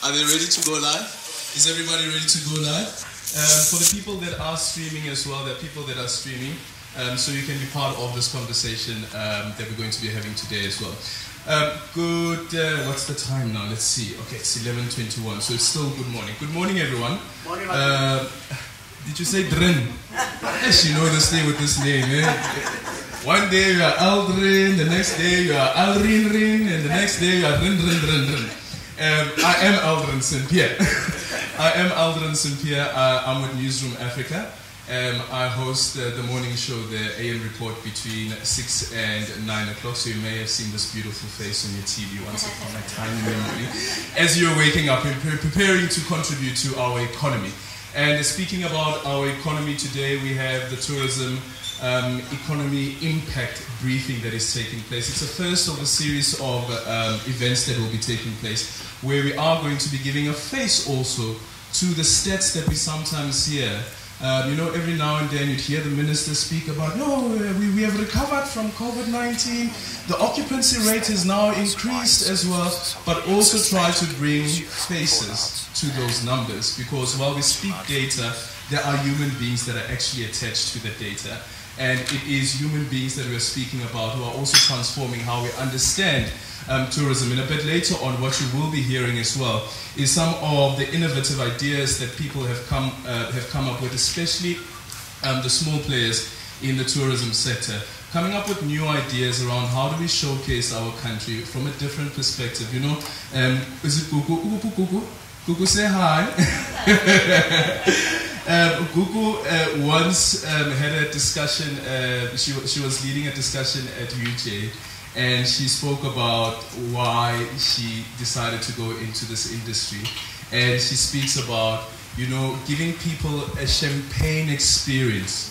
Are they ready to go live? Is everybody ready to go live? For the people that are streaming as well, there are people that are streaming, so you can be part of this conversation that we're going to be having today as well. What's the time now? Let's see. Okay, it's 11:21, so it's still good morning. Good morning, everyone. Morning, did you say Drin? Yes, you know this thing with this name, eh? One day you are Aldrin, the next day you are Alrin Rin, and the next day you are Rin Rin Rin Rin. I am Aldrin St. Pierre. I am Aldrin St. Pierre. I'm with Newsroom Africa. I host the morning show, the AM report, between 6 and 9 o'clock. So you may have seen this beautiful face on your TV once upon a time in memory as you're waking up and preparing to contribute to our economy. And speaking about our economy today, we have the tourism economy impact briefing that is taking place. It's the first of a series of events that will be taking place, where we are going to be giving a face also to the stats that we sometimes hear. Every now and then you'd hear the minister speak about, we have recovered from COVID-19, the occupancy rate is now increased as well, but also try to bring faces to those numbers, because while we speak data, there are human beings that are actually attached to the data. And it is human beings that we're speaking about who are also transforming how we understand tourism. And a bit later on, what you will be hearing as well is some of the innovative ideas that people have come up with, especially the small players in the tourism sector, coming up with new ideas around how do we showcase our country from a different perspective. Is it Gugu? Gugu, say hi. Gugu once had a discussion, she was leading a discussion at UJ, and she spoke about why she decided to go into this industry. And she speaks about, giving people a champagne experience,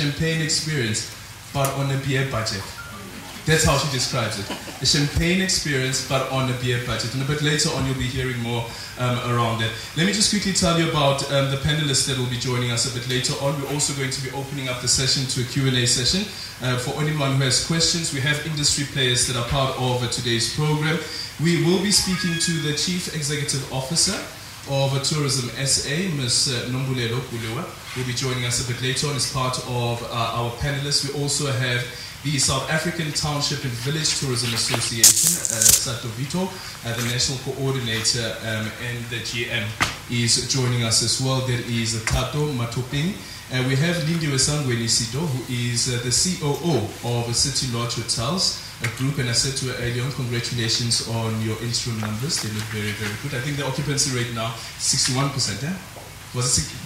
but on a beer budget. That's how she describes it. A champagne experience, but on a beer budget. And a bit later on, you'll be hearing more around that. Let me just quickly tell you about the panelists that will be joining us a bit later on. We're also going to be opening up the session to a Q&A session. For anyone who has questions, we have industry players that are part of today's program. We will be speaking to the Chief Executive Officer of Tourism SA, Ms. Nombulelo Kulewa, will be joining us a bit later on as part of our panelists. We also have the South African Township and Village Tourism Association, Satovito, the National Coordinator, and the GM is joining us as well. There is Tato Matoping. We have Lindiwe Sangweni Sido, who is the COO of City Lodge Hotels, a group. And I said to her earlier on, congratulations on your interim numbers. They look very, very good. I think the occupancy rate now is 61%. Was it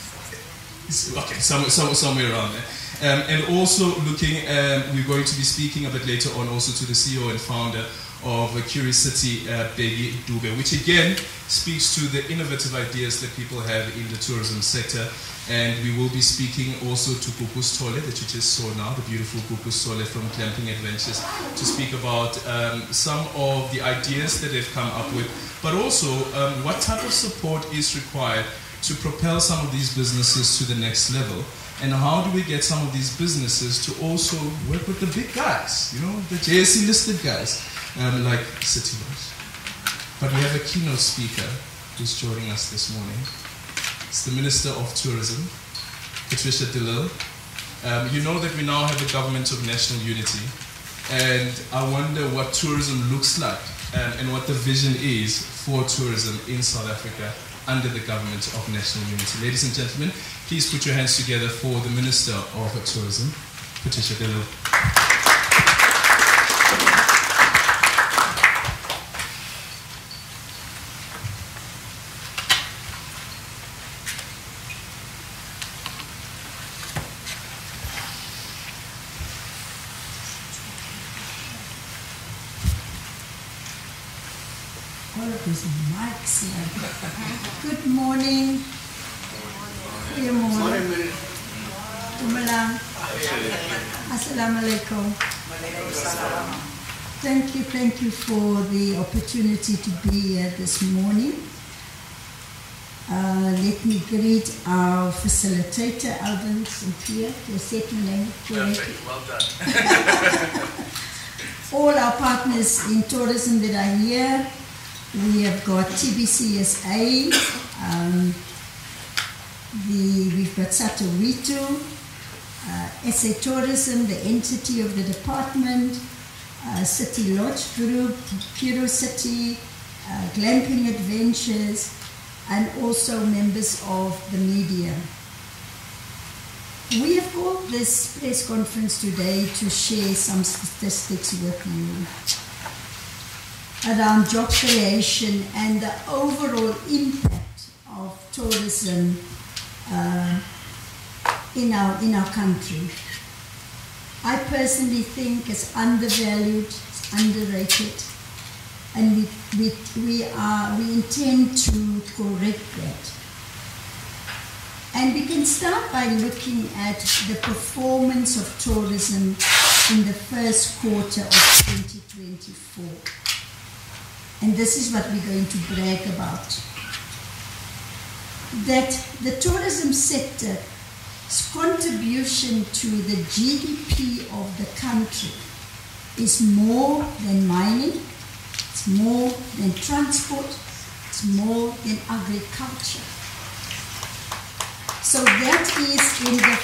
60? Okay, somewhere around there. And also we're going to be speaking a bit later on also to the CEO and founder of Curiosity, Begi Dube, which again speaks to the innovative ideas that people have in the tourism sector. And we will be speaking also to Kuku Stole that you just saw now, the beautiful Kuku Stole from Clamping Adventures, to speak about some of the ideas that they've come up with, but also what type of support is required to propel some of these businesses to the next level. And how do we get some of these businesses to also work with the big guys, the JSE listed guys, like City Lodge. But we have a keynote speaker who's joining us this morning. It's the Minister of Tourism, Patricia de Lille. You know that we now have a government of national unity. And I wonder what tourism looks like and what the vision is for tourism in South Africa under the government of national unity. Ladies and gentlemen, please put your hands together for the Minister of Tourism, Patricia de Lille. All of these mics here. Good morning. Good morning. Dumalang. Assalamu alaikum. Thank you for the opportunity to be here this morning. Let me greet our facilitator, Alvin Cynthia. Your second name. Perfect, well done. All our partners in tourism that are here, We have got TBCSA, we've got Satowitu, SA Tourism, the entity of the department, City Lodge Group, Puro City, Glamping Adventures, and also members of the media. We have called this press conference today to share some statistics with you around job creation and the overall impact of tourism in our country. I personally think it's undervalued, it's underrated, and we intend to correct that. And we can start by looking at the performance of tourism in the first quarter of 2024. And this is what we're going to brag about. That the tourism sector's contribution to the GDP of the country is more than mining, it's more than transport, it's more than agriculture. So that is in the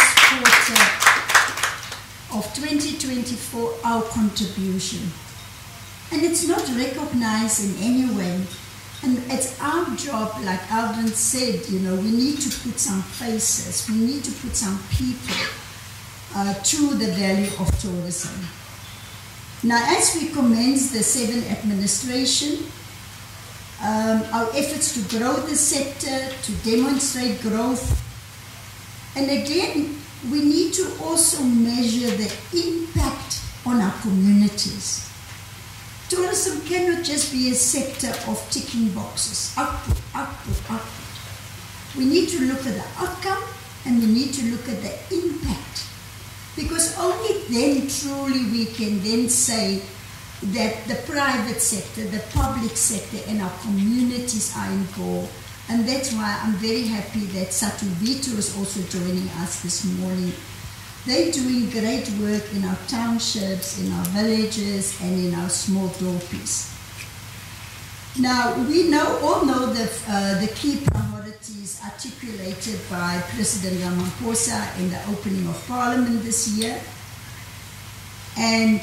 first quarter of 2024, our contribution. And it's not recognized in any way. And it's our job, like Alvin said, we need to put some faces, we need to put some people to the value of tourism. Now, as we commence the 7th administration, our efforts to grow the sector, to demonstrate growth, and again, we need to also measure the impact on our communities. Tourism cannot just be a sector of ticking boxes, output, output, output. We need to look at the outcome and we need to look at the impact, because only then truly we can then say that the private sector, the public sector and our communities are involved. And that's why I'm very happy that Satowitu is also joining us this morning. They're doing great work in our townships, in our villages, and in our small dorpies. Now, we all know the key priorities articulated by President Ramaphosa in the opening of Parliament this year. And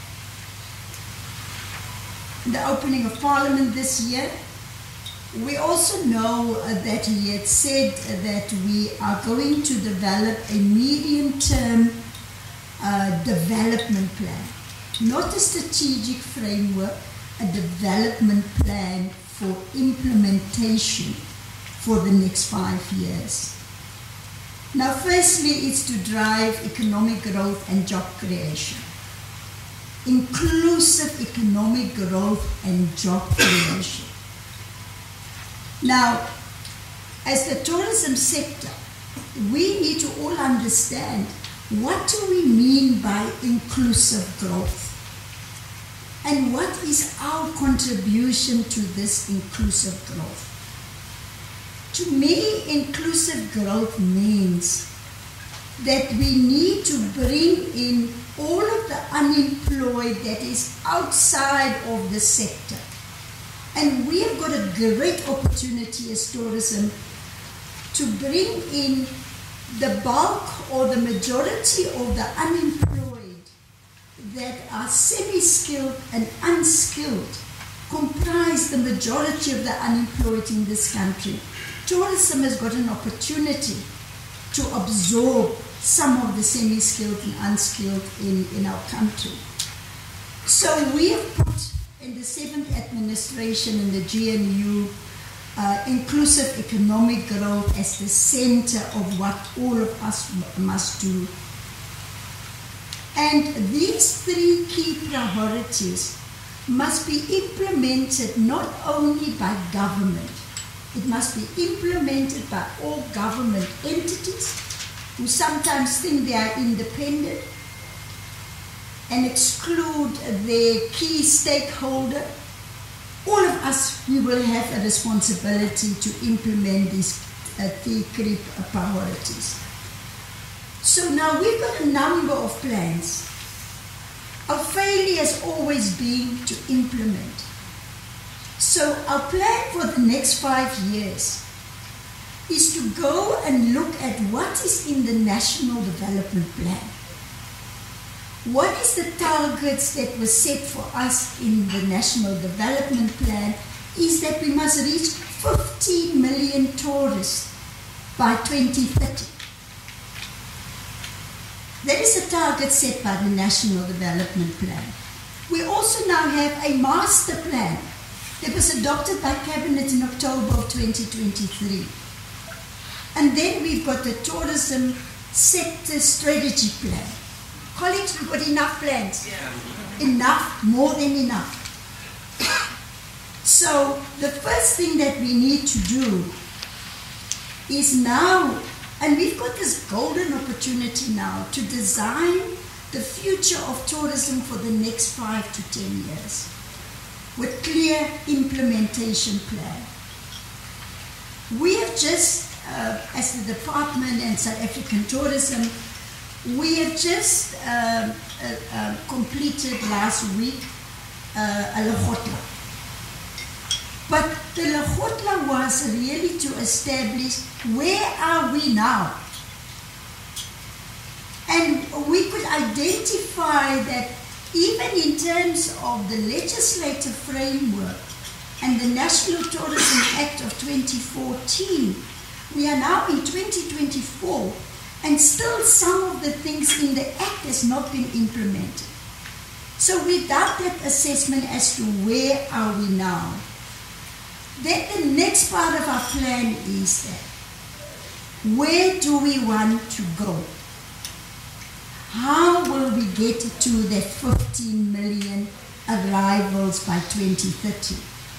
the opening of Parliament this year, we also know that he had said that we are going to develop a medium-term development plan, not a strategic framework, a development plan for implementation for the next 5 years. Now, firstly, it's to drive economic growth and job creation. Inclusive economic growth and job creation. Now, as the tourism sector, we need to all understand, what do we mean by inclusive growth? And what is our contribution to this inclusive growth? To me, inclusive growth means that we need to bring in all of the unemployed that is outside of the sector. And we have got a great opportunity as tourism to bring in the bulk or the majority of the unemployed that are semi-skilled and unskilled, comprise the majority of the unemployed in this country. Tourism has got an opportunity to absorb some of the semi-skilled and unskilled in our country. So we have put in the 7th administration in the GNU inclusive economic growth as the center of what all of us must do. And these 3 key priorities must be implemented not only by government, it must be implemented by all government entities who sometimes think they are independent and exclude their key stakeholder. All of us, we will have a responsibility to implement these 3 key priorities. So now we've got a number of plans. Our failure has always been to implement. So our plan for the next 5 years is to go and look at what is in the National Development Plan. What is the targets that were set for us in the National Development Plan is that we must reach 50 million tourists by 2030. That is a target set by the National Development Plan. We also now have a master plan that was adopted by Cabinet in October of 2023. And then we've got the Tourism Sector Strategy Plan. Colleagues, we've got enough plans. Yeah. Enough, more than enough. So the first thing that we need to do is now, and we've got this golden opportunity now to design the future of tourism for the next 5 to 10 years with clear implementation plan. We have just, as the Department and South African Tourism, we have just completed last week a Lekgotla. But the Lekgotla was really to establish where are we now. And we could identify that even in terms of the legislative framework and the National Tourism Act of 2014, we are now in 2024 and still some of the things in the Act has not been implemented. So we've done that assessment as to where are we now. Then the next part of our plan is that where do we want to go? How will we get to that 15 million arrivals by 2030?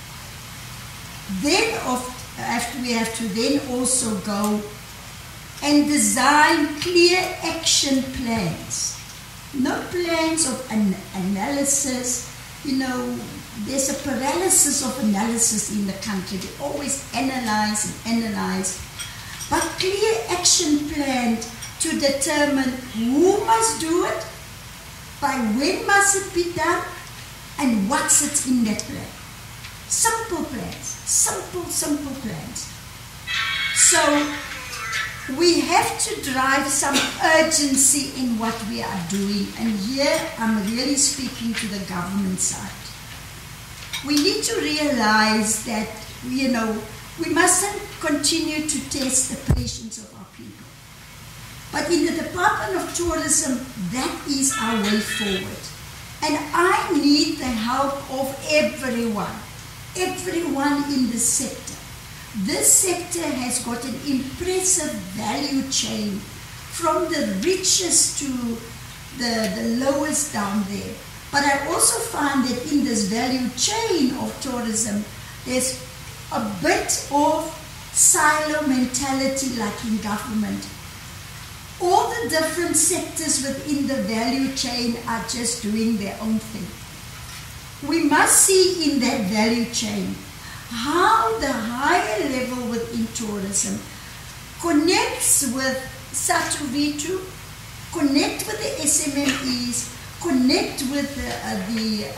Then we have to then also go and design clear action plans. Not plans of analysis. You know, there's a paralysis of analysis in the country. They always analyze and analyze. But clear action plan to determine who must do it, by when must it be done, and what's it in that plan. Simple plans, simple plans. So we have to drive some urgency in what we are doing, and here I'm really speaking to the government side. We need to realize that, you know, we mustn't continue to test the patience of our people. But in the Department of Tourism, that is our way forward. And I need the help of everyone in the sector. This sector has got an impressive value chain from the richest to the lowest down there. But I also find that in this value chain of tourism, there's a bit of silo mentality like in government. All the different sectors within the value chain are just doing their own thing. We must see in that value chain how the higher level within tourism connects with Satu Vitu, connect with the SMMEs, connect with the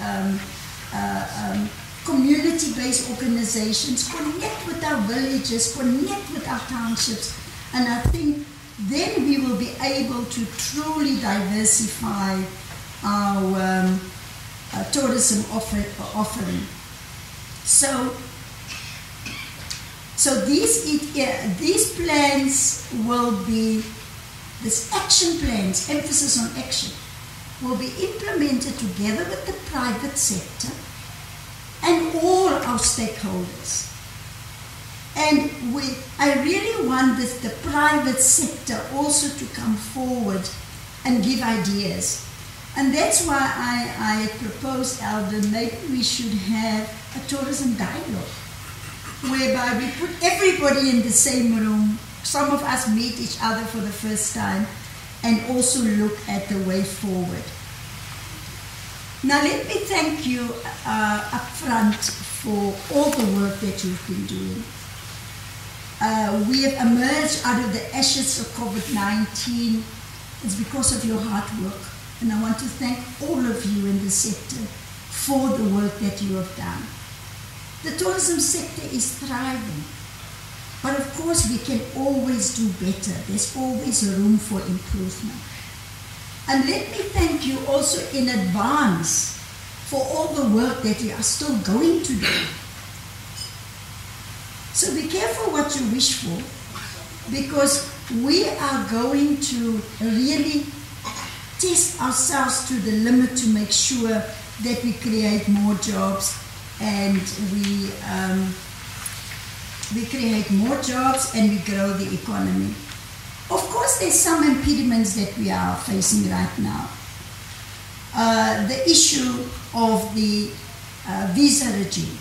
community-based organizations, connect with our villages, connect with our townships, and I think then we will be able to truly diversify our tourism offering. So these plans will be, these action plans, emphasis on action, will be implemented together with the private sector and all our stakeholders. And I really want the private sector also to come forward and give ideas. And that's why I proposed, Alden, maybe we should have a tourism dialogue, whereby we put everybody in the same room. Some of us meet each other for the first time and also look at the way forward. Now let me thank you up front for all the work that you've been doing. We have emerged out of the ashes of COVID-19. It's because of your hard work. And I want to thank all of you in the sector for the work that you have done. The tourism sector is thriving. But of course, we can always do better. There's always room for improvement. And let me thank you also in advance for all the work that you are still going to do. So be careful what you wish for, because we are going to really test ourselves to the limit to make sure that we create more jobs and we create more jobs and we grow the economy. Of course, there's some impediments that we are facing right now. The issue of the visa regime.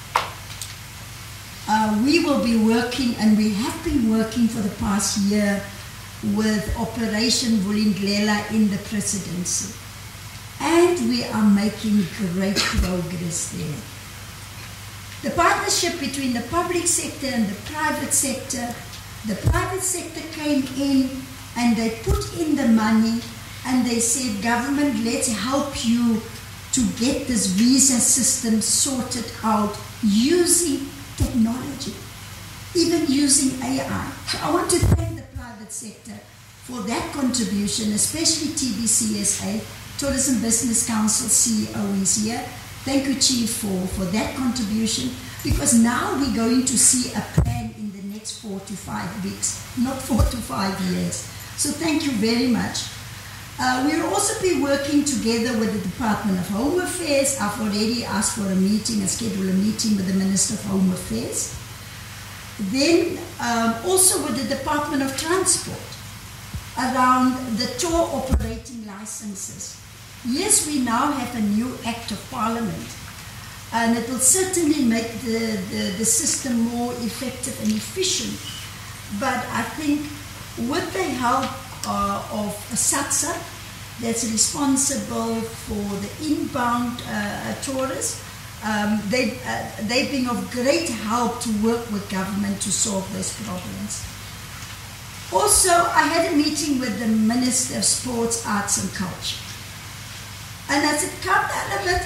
We will be working, and we have been working for the past year with Operation Vulindlela in the presidency. And we are making great progress there. The partnership between the public sector and the private sector came in and they put in the money and they said, government, let's help you to get this visa system sorted out using technology, even using AI. So I want to thank the private sector for that contribution, especially TBCSA, Tourism Business Council CEO is here. Thank you, Chief, for that contribution, because now we're going to see a plan in the next 4 to 5 weeks, not 4 to 5 years. So thank you very much. We'll also be working together with the Department of Home Affairs. I've already asked for a meeting, schedule a meeting with the Minister of Home Affairs. Then also with the Department of Transport around the tour operating licenses. Yes, we now have a new Act of Parliament, and it will certainly make the system more effective and efficient. But I think with the help of SATSA, that's responsible for the inbound tourists, they've been of great help to work with government to solve those problems. Also, I had a meeting with the Minister of Sports, Arts and Culture. And I said, come down a bit.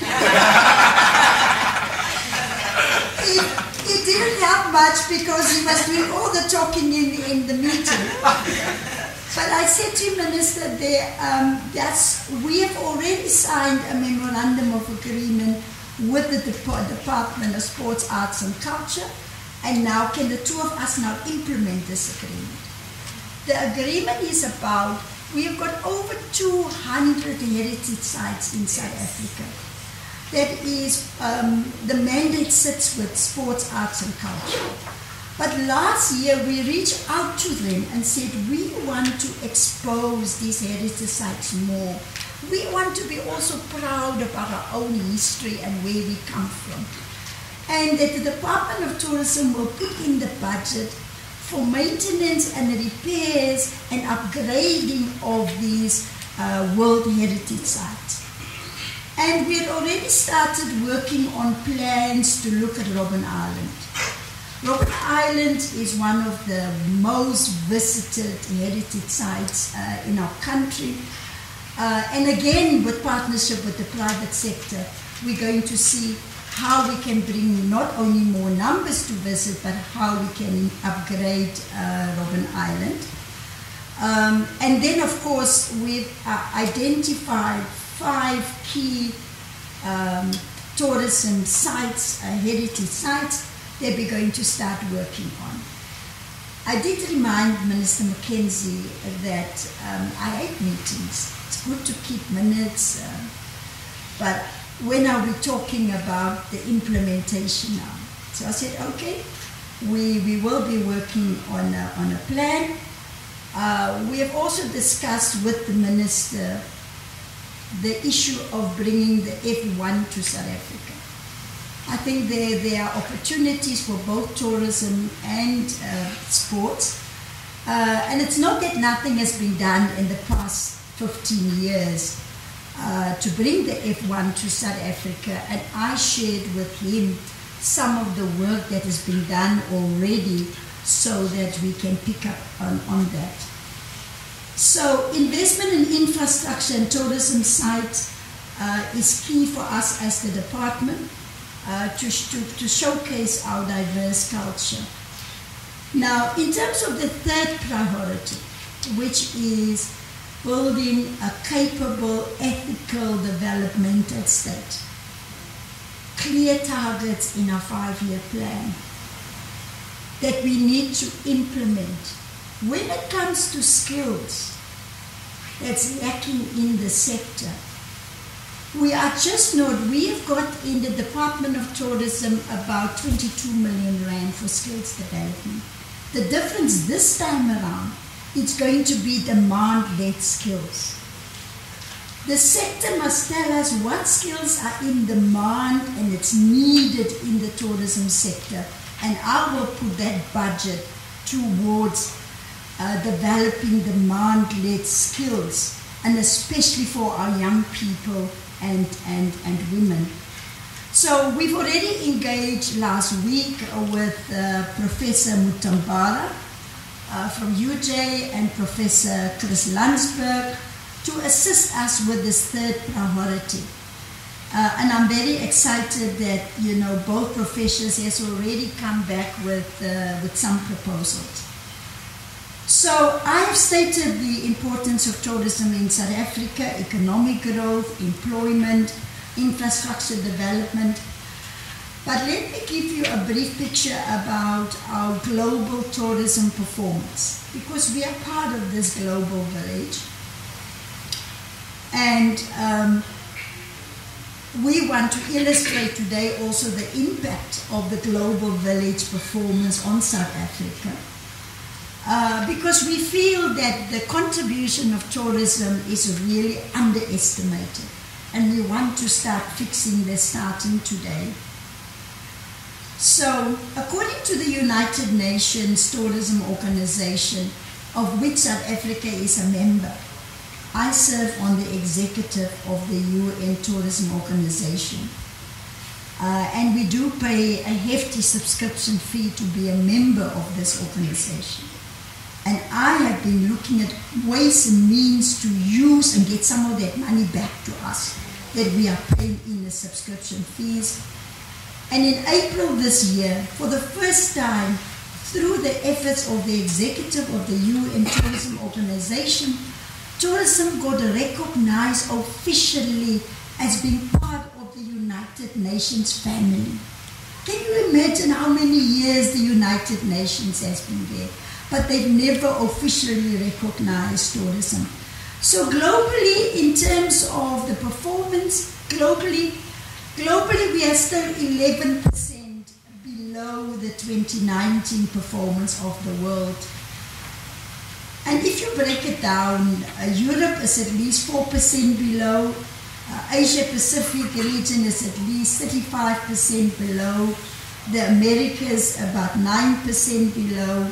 It didn't help much because he was doing all the talking in the meeting. But I said to Minister, we have already signed a memorandum of agreement with the Department of Sports, Arts and Culture, and now can the two of us now implement this agreement. The agreement is about, we have got over 200 heritage sites in South Africa. That is, the mandate sits with sports, arts and culture. But last year we reached out to them and said, we want to expose these heritage sites more. We want to be also proud about our own history and where we come from. And that the Department of Tourism will put in the budget for maintenance and repairs and upgrading of these World Heritage Sites. And we had already started working on plans to look at Robben Island. Robben Island is one of the most visited heritage sites in our country. And again, with partnership with the private sector, we're going to see how we can bring not only more numbers to visit, but how we can upgrade Robben Island. And then, of course, we've identified 5 key tourism sites, heritage sites, that we're going to start working on. I did remind Minister Mackenzie that I hate meetings. It's good to keep minutes, but when are we talking about the implementation now? So I said, okay, we will be working on a plan. We have also discussed with the Minister the issue of bringing the F1 to South Africa. I think there are opportunities for both tourism and sports. And it's not that nothing has been done in the past 15 years to bring the F1 to South Africa. And I shared with him some of the work that has been done already so that we can pick up on that. So investment in infrastructure and tourism sites is key for us as the department. to showcase our diverse culture. Now, in terms of the third priority, which is building a capable, ethical, developmental state, clear targets in our 5-year plan that we need to implement. When it comes to skills that's lacking in the sector, we are just not, we have got in the Department of Tourism about 22 million rand for skills development. The difference this time around, it's going to be demand-led skills. The sector must tell us what skills are in demand and it's needed in the tourism sector, and I will put that budget towards developing demand-led skills, and especially for our young people and women. So we've already engaged last week with Professor Mutambara from UJ and Professor Chris Landsberg to assist us with this third priority. And I'm very excited that, you know, both professors has already come back with some proposals. So I have stated the importance of tourism in South Africa: economic growth, employment, infrastructure development. But let me give you a brief picture about our global tourism performance, because we are part of this global village. And we want to illustrate today also the impact of the global village performance on South Africa. Because we feel that the contribution of tourism is really underestimated, and we want to start fixing this starting today. So, according to the United Nations Tourism Organization, of which South Africa is a member, I serve on the executive of the UN Tourism Organization. And we do pay a hefty subscription fee to be a member of this organization. And I have been looking at ways and means to use and get some of that money back to us that we are paying in the subscription fees. And in April this year, for the first time, through the efforts of the executive of the UN Tourism Organization, tourism got recognized officially as being part of the United Nations family. Can you imagine how many years the United Nations has been there? But they've never officially recognized tourism. So globally, in terms of the performance, globally we are still 11% below the 2019 performance of the world. And if you break it down, Europe is at least 4% below, Asia Pacific region is at least 35% below, the Americas about 9% below,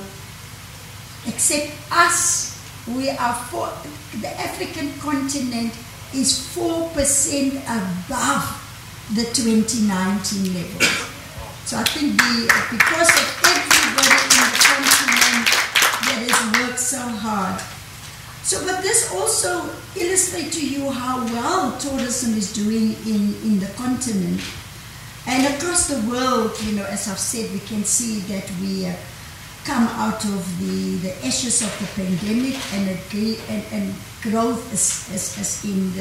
except us, the African continent is 4% above the 2019 level. So I think because of everybody in the continent that has worked so hard. So, but this also illustrates to you how well tourism is doing in the continent. And across the world, you know, as I've said, we can see that we come out of the ashes of the pandemic, and growth is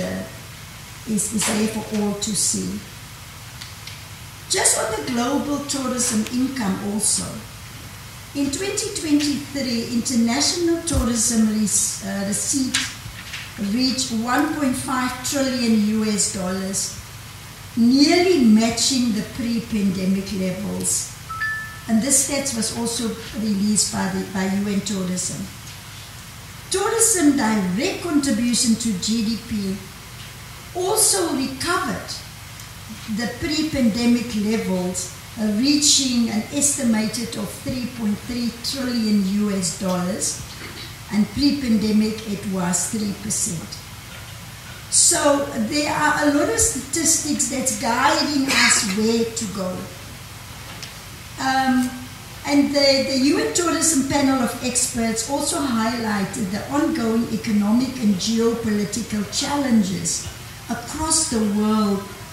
there for all to see. Just on the global tourism income also, in 2023, international tourism receipts reached $1.5 trillion US, nearly matching the pre-pandemic levels. And this stats was also released by UN Tourism. Tourism direct contribution to GDP also recovered the pre-pandemic levels, reaching an estimated of $3.3 trillion US, and pre-pandemic it was 3%. So there are a lot of statistics that's guiding us where to go. And the UN Tourism Panel of Experts also highlighted the ongoing economic and geopolitical challenges across the world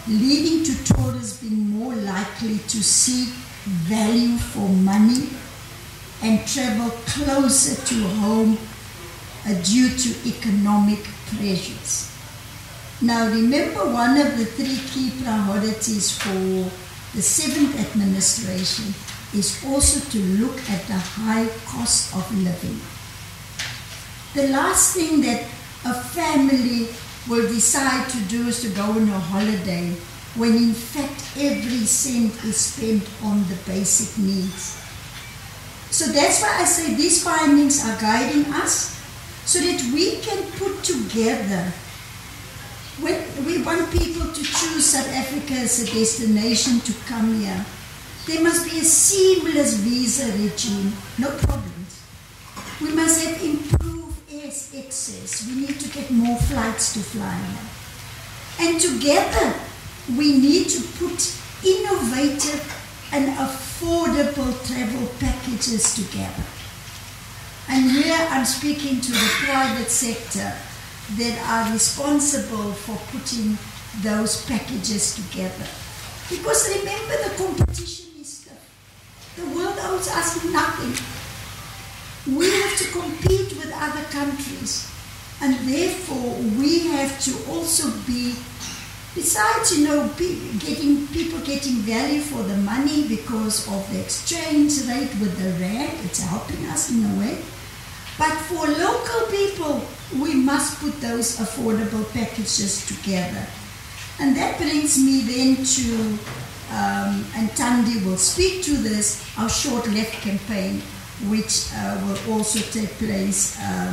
leading to tourists being more likely to seek value for money and travel closer to home due to economic pressures. Now remember, one of the 3 key priorities for the 7th administration is also to look at the high cost of living. The last thing that a family will decide to do is to go on a holiday when in fact every cent is spent on the basic needs. So that's why I say these findings are guiding us so that we can put together, when we want people to choose South Africa as a destination to come here, there must be a seamless visa regime, no problems. We must have improved air access. We need to get more flights to fly here. And together, we need to put innovative and affordable travel packages together. And here I'm speaking to the private sector that are responsible for putting those packages together. Because remember, the competition is tough. The world owes us nothing. We have to compete with other countries. And therefore, we have to also be, besides, people getting value for the money because of the exchange rate with the rand, it's helping us in a way. But for local people, we must put those affordable packages together. And that brings me then to, and Thandi will speak to this, our Short Left campaign, which will also take place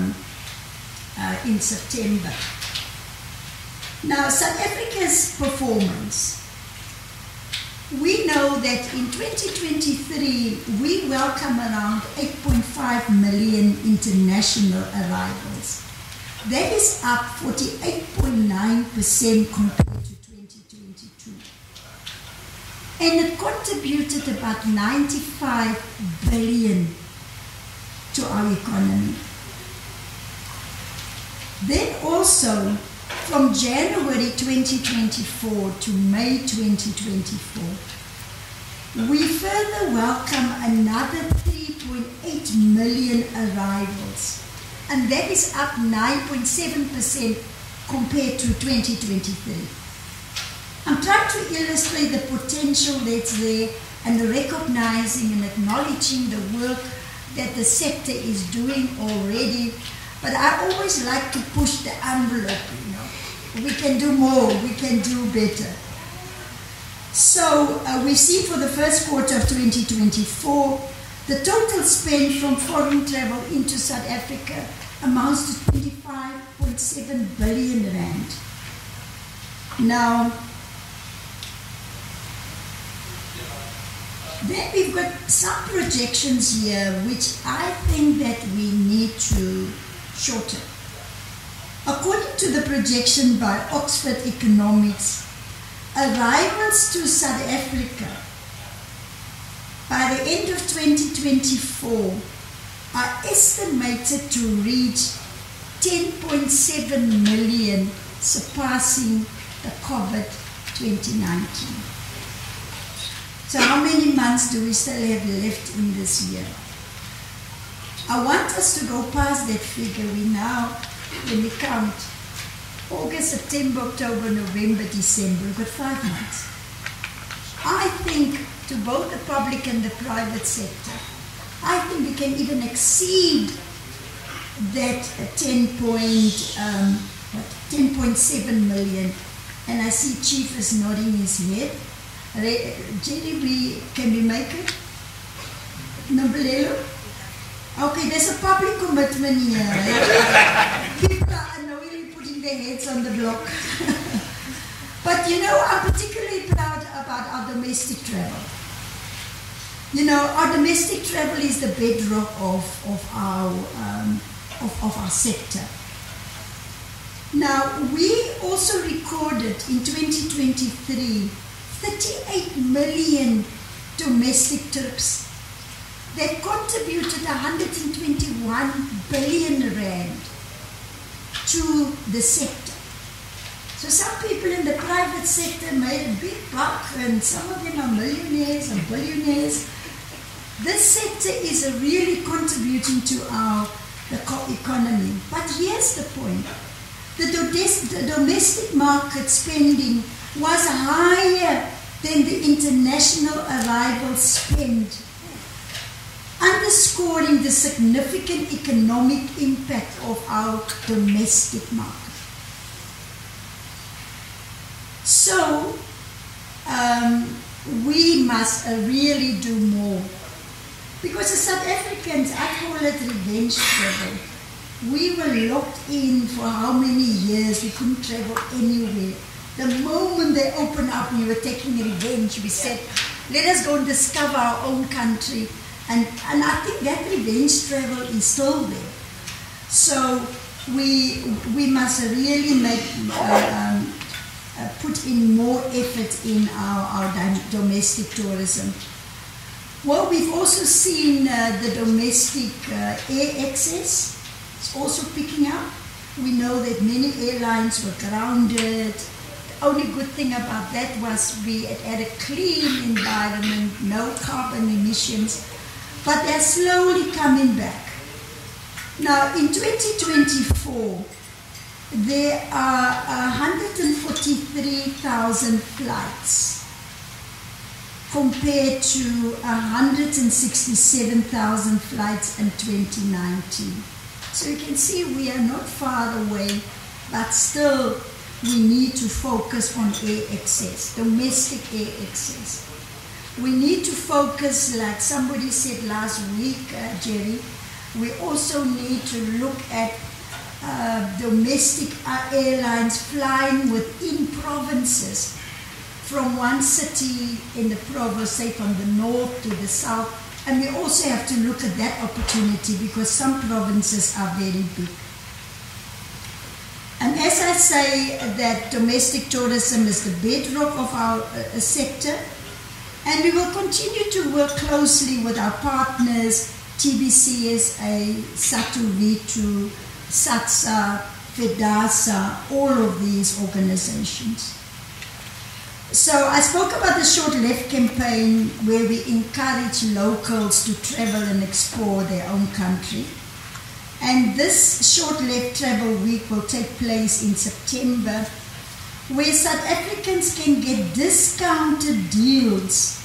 in September. Now, South Africa's performance. We know that in 2023, we welcome around 8.5 million international arrivals. That is up 48.9% compared to 2022. And it contributed about 95 billion to our economy. Then also, from January 2024 to May 2024, we further welcome another 3.8 million arrivals, and that is up 9.7% compared to 2023. I'm trying to illustrate the potential that's there and recognizing and acknowledging the work that the sector is doing already. But I always like to push the envelope, We can do more, we can do better. So we've seen for the first quarter of 2024, the total spend from foreign travel into South Africa amounts to 25.7 billion rand. Now, then we've got some projections here which I think that we need to shorten. According to the projection by Oxford Economics, arrivals to South Africa by the end of 2024 are estimated to reach 10.7 million, surpassing the COVID 2019. So how many months do we still have left in this year? I want us to go past that figure. We now, when we count, August, September, October, November, December, we've got 5 months. I think to both the public and the private sector, I think we can even exceed that 10.7 million. And I see Chief is nodding his head. Jerry, can we make it? Nobelelo? Okay, there's a public commitment here. Right? People are unknowingly putting their heads on the block. But I'm particularly proud about our domestic travel. Our domestic travel is the bedrock of our sector. Now, we also recorded in 2023 38 million domestic trips that contributed 121 billion rand to the sector. So So some people in the private sector made a big buck, and some of them are millionaires and billionaires. This sector is really contributing to the economy. But here's the point. The domestic market spending was higher than the international arrival spend, underscoring the significant economic impact of our domestic market. So, we must really do more. Because as South Africans, I call it revenge travel. We were locked in for how many years, we couldn't travel anywhere. The moment they opened up, we were taking revenge. We said, let us go and discover our own country. And I think that revenge travel is still there. So we must really put in more effort in our domestic tourism. Well, we've also seen the domestic air access. It's also picking up. We know that many airlines were grounded. The only good thing about that was we had a clean environment, no carbon emissions, but they're slowly coming back. Now, in 2024, there are 143,000 flights compared to 167,000 flights in 2019. So you can see we are not far away, but still we need to focus on air access, domestic air access. We need to focus, like somebody said last week, Jerry, we also need to look at domestic airlines flying within provinces, from one city in the province, say from the north to the south, and we also have to look at that opportunity because some provinces are very big. And as I say, that domestic tourism is the bedrock of our sector, and we will continue to work closely with our partners, TBCSA, SATU Vitu, SATSA, FEDASA, all of these organizations. So I spoke about the Short Left campaign where we encourage locals to travel and explore their own country. And this Short Left Travel Week will take place in September, where South Africans can get discounted deals.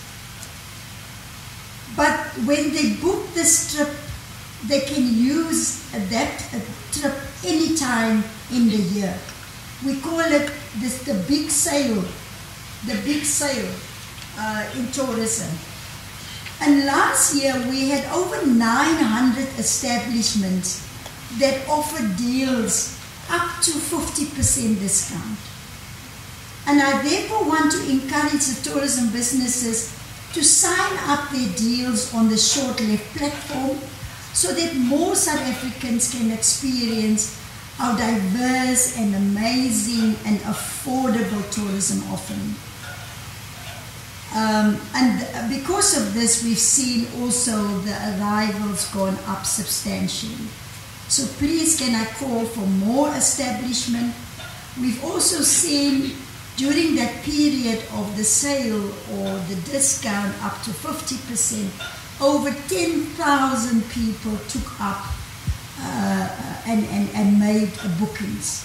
But when they book this trip, they can use that trip anytime in the year. We call it the big sale. The big sale in tourism. And last year we had over 900 establishments that offered deals up to 50% discount. And I therefore want to encourage the tourism businesses to sign up their deals on the Short Left platform so that more South Africans can experience our diverse and amazing and affordable tourism offering. And because of this, we've seen also the arrivals gone up substantially. So please can I call for more establishment. We've also seen during that period of the sale or the discount up to 50%, over 10,000 people took up and made bookings.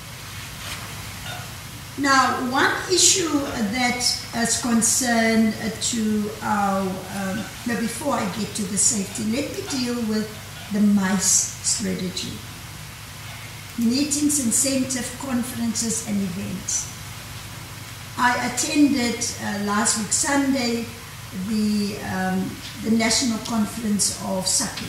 Now, one issue that is concerned to our, before I get to the safety, let me deal with the MICE strategy. Meetings, incentive, conferences, and events. I attended last week Sunday the national conference of SACI.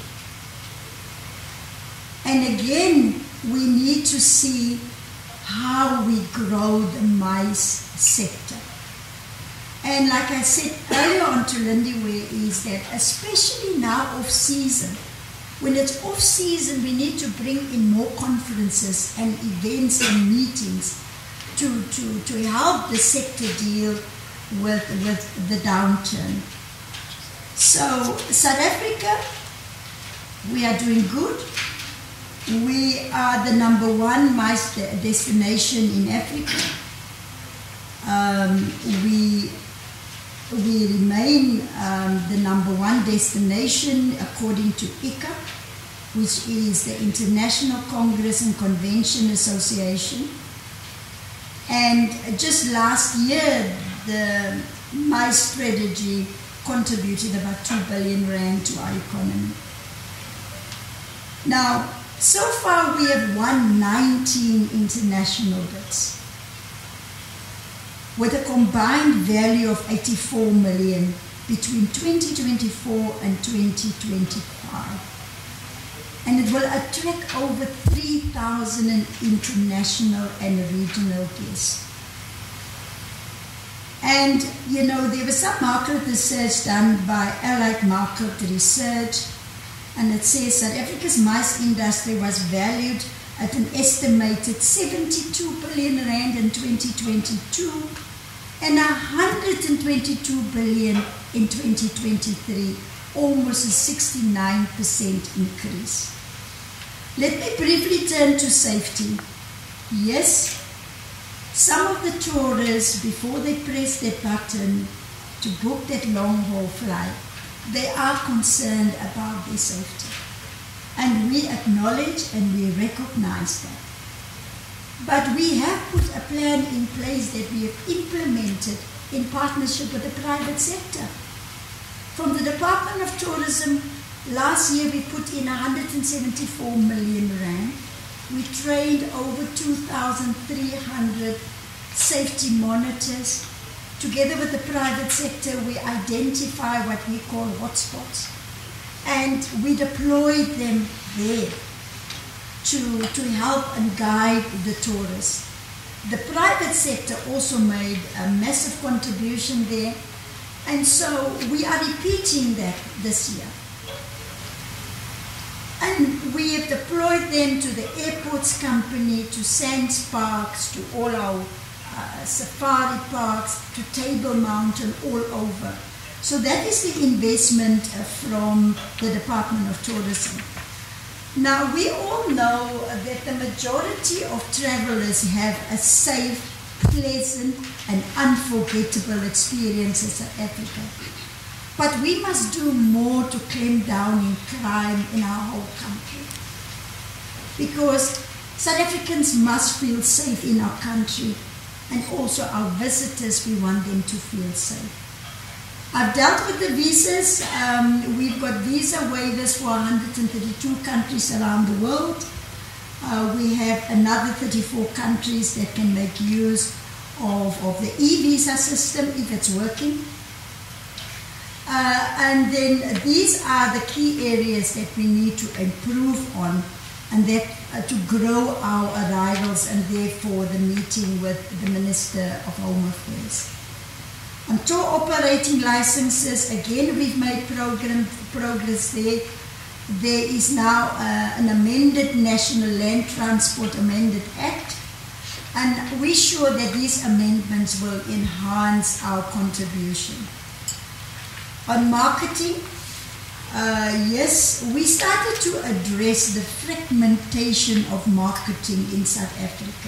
And again, we need to see how we grow the MICE sector. And like I said earlier on to Lindiwe, is that especially now off-season, when it's off-season, we need to bring in more conferences and events and meetings to help the sector deal with the downturn. So South Africa, we are doing good. We are the #1 MICE destination in Africa. We remain the #1 destination according to ICA, which is the International Congress and Convention Association. And just last year, the MICE strategy contributed about 2 billion rand to our economy. Now, so far we have won 19 international bids with a combined value of 84 million between 2024 and 2025. And it will attract over 3,000 international and regional guests. And, you know, there was some market research done by Allied Market Research, and it says that Africa's MICE industry was valued at an estimated 72 billion rand in 2022 and 122 billion in 2023, almost a 69% increase. Let me briefly turn to safety. Yes, some of the tourists, before they press their button to book that long-haul flight, they are concerned about their safety. And we acknowledge and we recognize that. But we have put a plan in place that we have implemented in partnership with the private sector. From the Department of Tourism, last year we put in 174 million rand. We trained over 2,300 safety monitors. Together with the private sector, we identify what we call hotspots. And we deployed them there to help and guide the tourists. The private sector also made a massive contribution there. And so we are repeating that this year. And we have deployed them to the airports company, to Sands Parks, to all our safari parks, to Table Mountain, all over. So that is the investment from the Department of Tourism. Now, we all know that the majority of travelers have a safe, pleasant, and unforgettable experience in South Africa. But we must do more to clamp down in crime in our whole country. Because South Africans must feel safe in our country, and also our visitors, we want them to feel safe. I've dealt with the visas. We've got visa waivers for 132 countries around the world. We have another 34 countries that can make use of the e-visa system if it's working. And then these are the key areas that we need to improve on, and that to grow our arrivals, and therefore the meeting with the Minister of Home Affairs. On tour operating licenses, again we've made progress there. There is now an amended National Land Transport Amended Act, and we're sure that these amendments will enhance our contribution. On marketing, yes, we started to address the fragmentation of marketing in South Africa.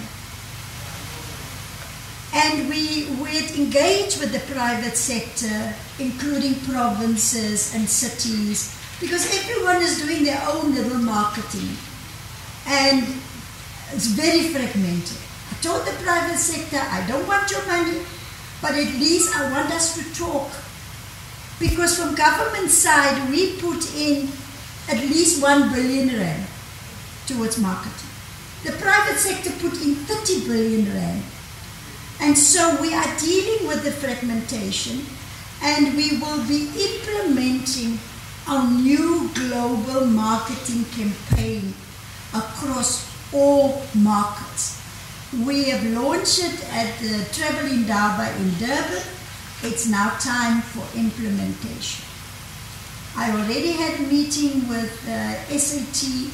And we would engage with the private sector, including provinces and cities, because everyone is doing their own little marketing. And it's very fragmented. I told the private sector, I don't want your money, but at least I want us to talk. Because from government side, we put in at least 1 billion rand towards marketing. The private sector put in 30 billion rand. And so we are dealing with the fragmentation, and we will be implementing our new global marketing campaign across all markets. We have launched it at the Travel Indaba in Durban. It's now time for implementation. I already had a meeting with SAT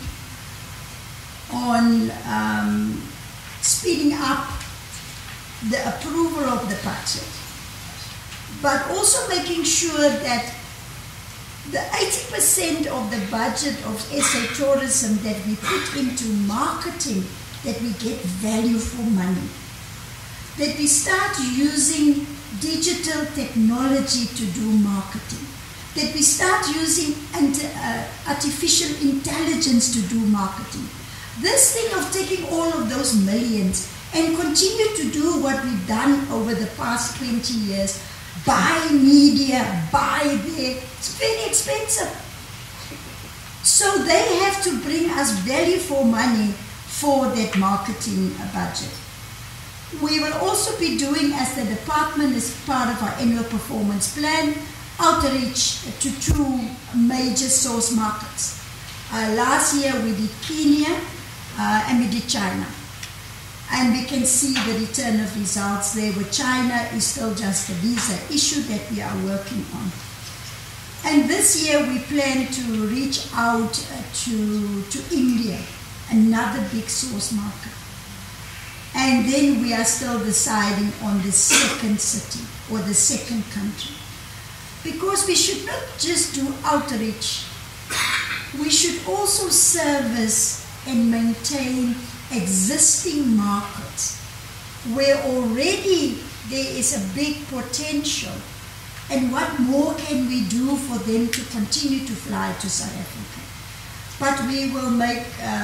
on speeding up the approval of the budget, but also making sure that The 80% of the budget of SA Tourism that we put into marketing, that we get value for money. That we start using digital technology to do marketing. That we start using artificial intelligence to do marketing. This thing of taking all of those millions and continue to do what we've done over the past 20 years, buy media, buy there, it's very expensive. So they have to bring us value for money for that marketing budget. We will also be doing, as the department is part of our annual performance plan, outreach to 2 major source markets. Last year we did Kenya and we did China. And we can see the return of results there, where China is still just a visa issue that we are working on. And this year we plan to reach out to India, another big source market. And then we are still deciding on the second city or the second country. Because we should not just do outreach, we should also service and maintain existing markets where already there is a big potential, and what more can we do for them to continue to fly to South Africa. But we will make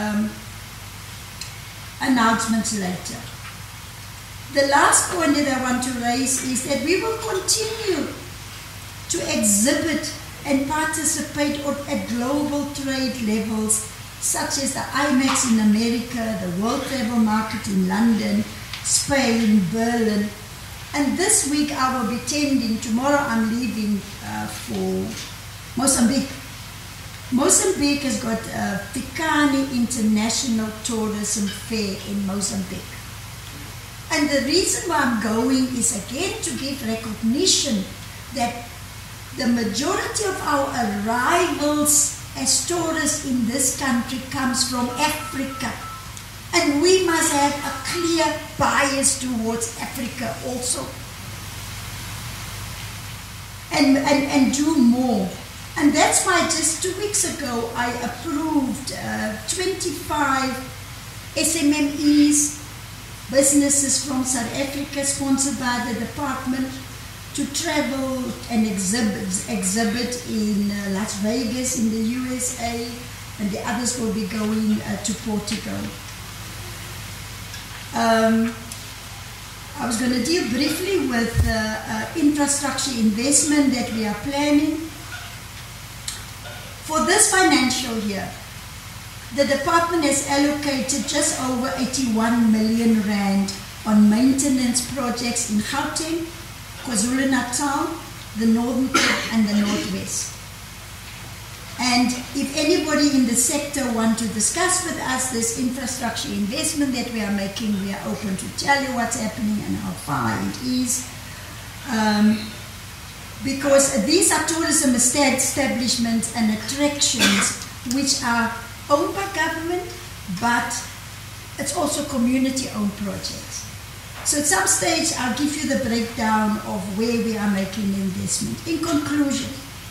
announcements later. The last point that I want to raise is that we will continue to exhibit and participate at global trade levels, such as the IMEX in America, the World Travel Market in London, Spain, Berlin. And this week I will be attending, tomorrow I'm leaving for Mozambique. Mozambique has got a Fikani International Tourism Fair in Mozambique. And the reason why I'm going is again to give recognition that the majority of our arrivals as tourists in this country comes from Africa. And we must have a clear bias towards Africa also. And do more. And that's why just 2 weeks ago I approved 25 SMMEs, businesses from South Africa sponsored by the department, to travel and exhibit in Las Vegas in the USA, and the others will be going to Portugal. I was going to deal briefly with infrastructure investment that we are planning. For this financial year, the department has allocated just over 81 million rand on maintenance projects in Gauteng, KwaZulu-Natal, the Northern Cape and the Northwest. And if anybody in the sector want to discuss with us this infrastructure investment that we are making, we are open to tell you what's happening and how far it is. Because these are tourism establishments and attractions which are owned by government, but it's also community-owned projects. So at some stage, I'll give you the breakdown of where we are making the investment. In conclusion,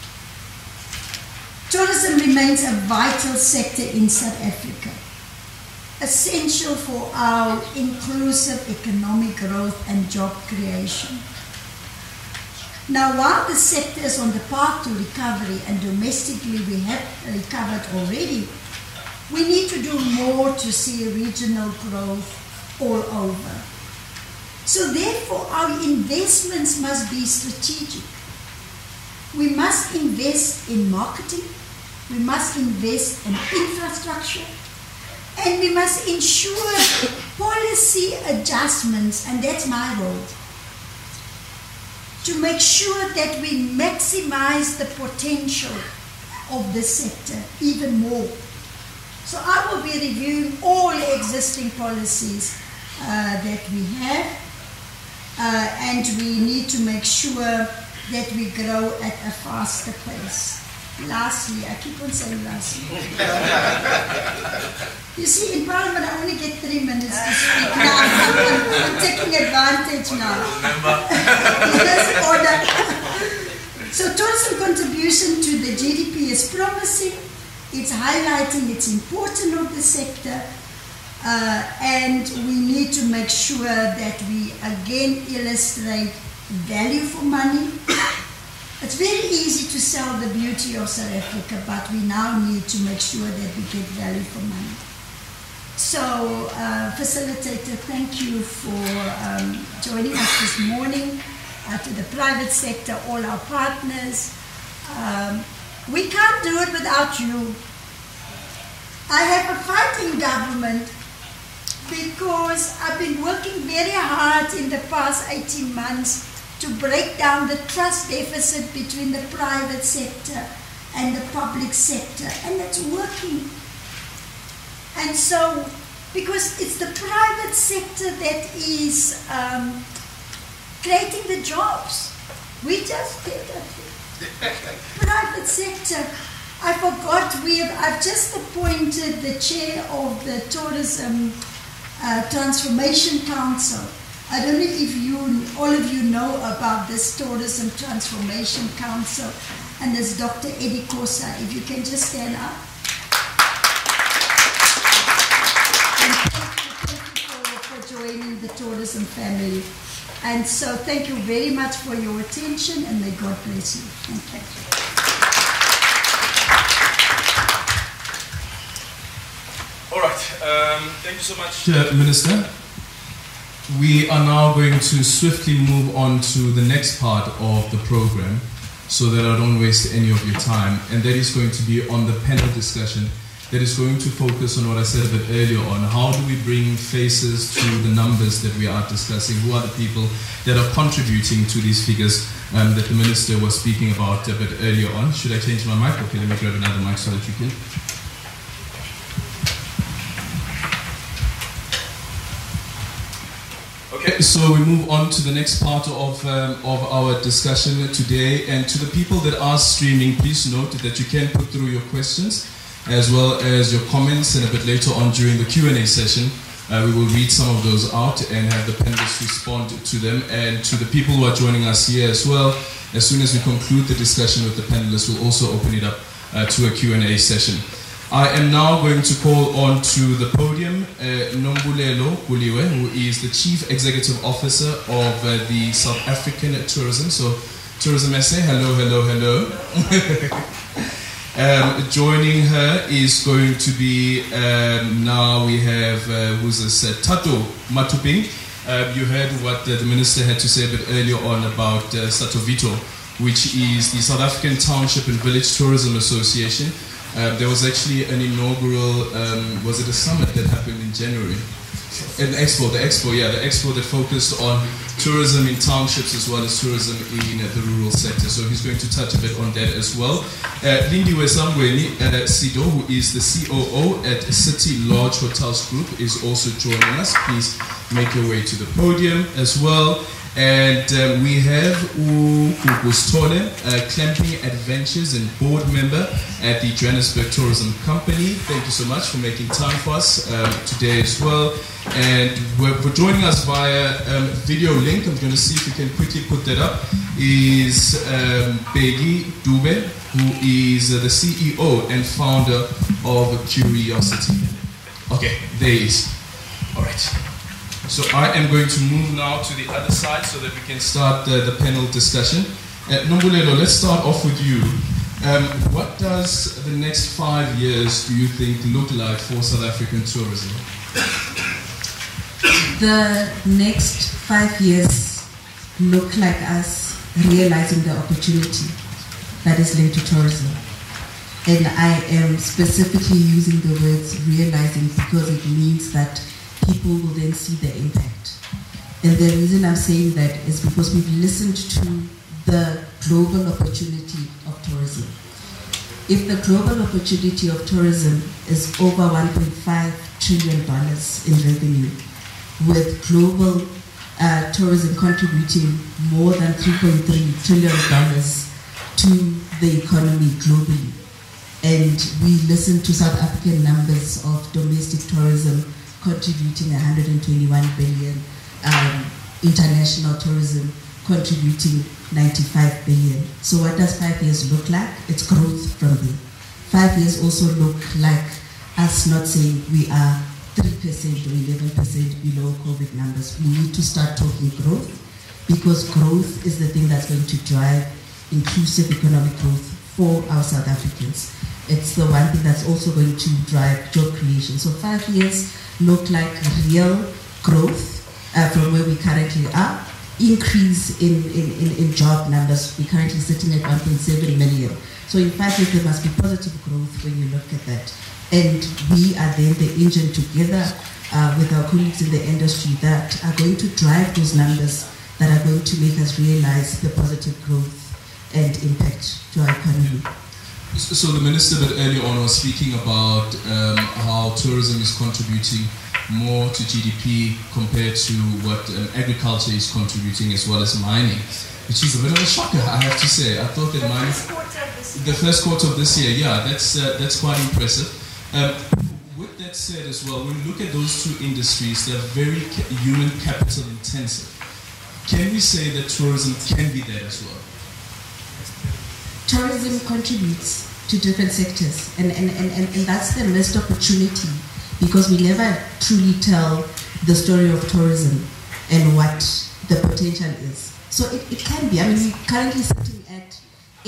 tourism remains a vital sector in South Africa, essential for our inclusive economic growth and job creation. Now, while the sector is on the path to recovery and domestically we have recovered already, we need to do more to see regional growth all over. So therefore, our investments must be strategic. We must invest in marketing, we must invest in infrastructure, and we must ensure policy adjustments, and that's my role, to make sure that we maximize the potential of the sector even more. So I will be reviewing all existing policies that we have, and we need to make sure that we grow at a faster pace. Lastly, I keep on saying lastly. You see, in Parliament I only get 3 minutes to speak. Now I'm taking advantage now. In this order. So tourism contribution to the GDP is promising. It's highlighting its importance of the sector. And we need to make sure that we again illustrate value for money. It's very easy to sell the beauty of South Africa, but we now need to make sure that we get value for money. So, facilitator, thank you for joining us this morning. To the private sector, all our partners. We can't do it without you. I have a fighting government because I've been working very hard in the past 18 months to break down the trust deficit between the private sector and the public sector, and it's working. And so, because it's the private sector that is creating the jobs. We just did it. Private sector. I forgot, I've just appointed the chair of the Tourism Transformation Council. I don't know if all of you know about this Tourism Transformation Council, and there's Dr. Eddie Kosa. If you can just stand up. And thank you for joining the tourism family. And so thank you very much for your attention, and may God bless you. Thank you. All right, thank you so much, Minister. We are now going to swiftly move on to the next part of the program so that I don't waste any of your time, and that is going to be on the panel discussion that is going to focus on what I said a bit earlier on. How do we bring faces to the numbers that we are discussing? Who are the people that are contributing to these figures that the Minister was speaking about a bit earlier on? Should I change my mic? Okay, let me grab another mic so that you can. Okay, so we move on to the next part of our discussion today. And to the people that are streaming, please note that you can put through your questions as well as your comments, and a bit later on during the Q&A session, we will read some of those out and have the panelists respond to them. And to the people who are joining us here as well, as soon as we conclude the discussion with the panelists, we'll also open it up to a Q&A session. I am now going to call on to the podium Nombulelo Guliwe, who is the Chief Executive Officer of the South African Tourism. So, Tourism SA, hello, hello, hello. Joining her is going to be, now we have, who's this, Tato Matuping. You heard what the Minister had to say a bit earlier on about Satovito, which is the South African Township and Village Tourism Association. There was actually an inaugural, was it a summit that happened in January? The expo that focused on tourism in townships as well as tourism in the rural sector. So he's going to touch a bit on that as well. Lindiwe Sambweni Sido, who is the COO at City Lodge Hotels Group, is also joining us. Please make your way to the podium as well. And we have Ugustole, Clamping Adventures and board member at the Johannesburg Tourism Company. Thank you so much for making time for us today as well. And for joining us via video link, I'm going to see if we can quickly put that up, is Begi Dube, who is the CEO and founder of Curiosity. Okay, there he is. All right. So I am going to move now to the other side so that we can start the panel discussion. Nombulelo, let's start off with you. What does the next 5 years, do you think, look like for South African tourism? The next 5 years look like us realizing the opportunity that is linked to tourism. And I am specifically using the words realizing because it means that people will then see the impact. And the reason I'm saying that is because we've listened to the global opportunity of tourism. If the global opportunity of tourism is over $1.5 trillion in revenue, with global tourism contributing more than $3.3 trillion to the economy globally, and we listen to South African numbers of domestic tourism contributing 121 billion, international tourism contributing 95 billion. So what does 5 years look like? It's growth from there. 5 years also look like us not saying we are 3% or 11% below COVID numbers. We need to start talking growth, because growth is the thing that's going to drive inclusive economic growth for our South Africans. It's the one thing that's also going to drive job creation. So 5 years look like real growth from where we currently are, increase in job numbers. We're currently sitting at 1.7 million. So in 5 years there must be positive growth when you look at that. And we are then the engine together with our colleagues in the industry that are going to drive those numbers that are going to make us realize the positive growth and impact to our economy. So the minister a bit earlier on was speaking about how tourism is contributing more to GDP compared to what agriculture is contributing, as well as mining, which is a bit of a shocker, I have to say. I thought that mining, the first quarter of this year, yeah, that's quite impressive. With that said as well, when we look at those two industries, they're very human capital intensive. Can we say that tourism can be that as well? Tourism contributes to different sectors, and that's the missed opportunity, because we never truly tell the story of tourism and what the potential is. So it can be. I mean, we're currently sitting at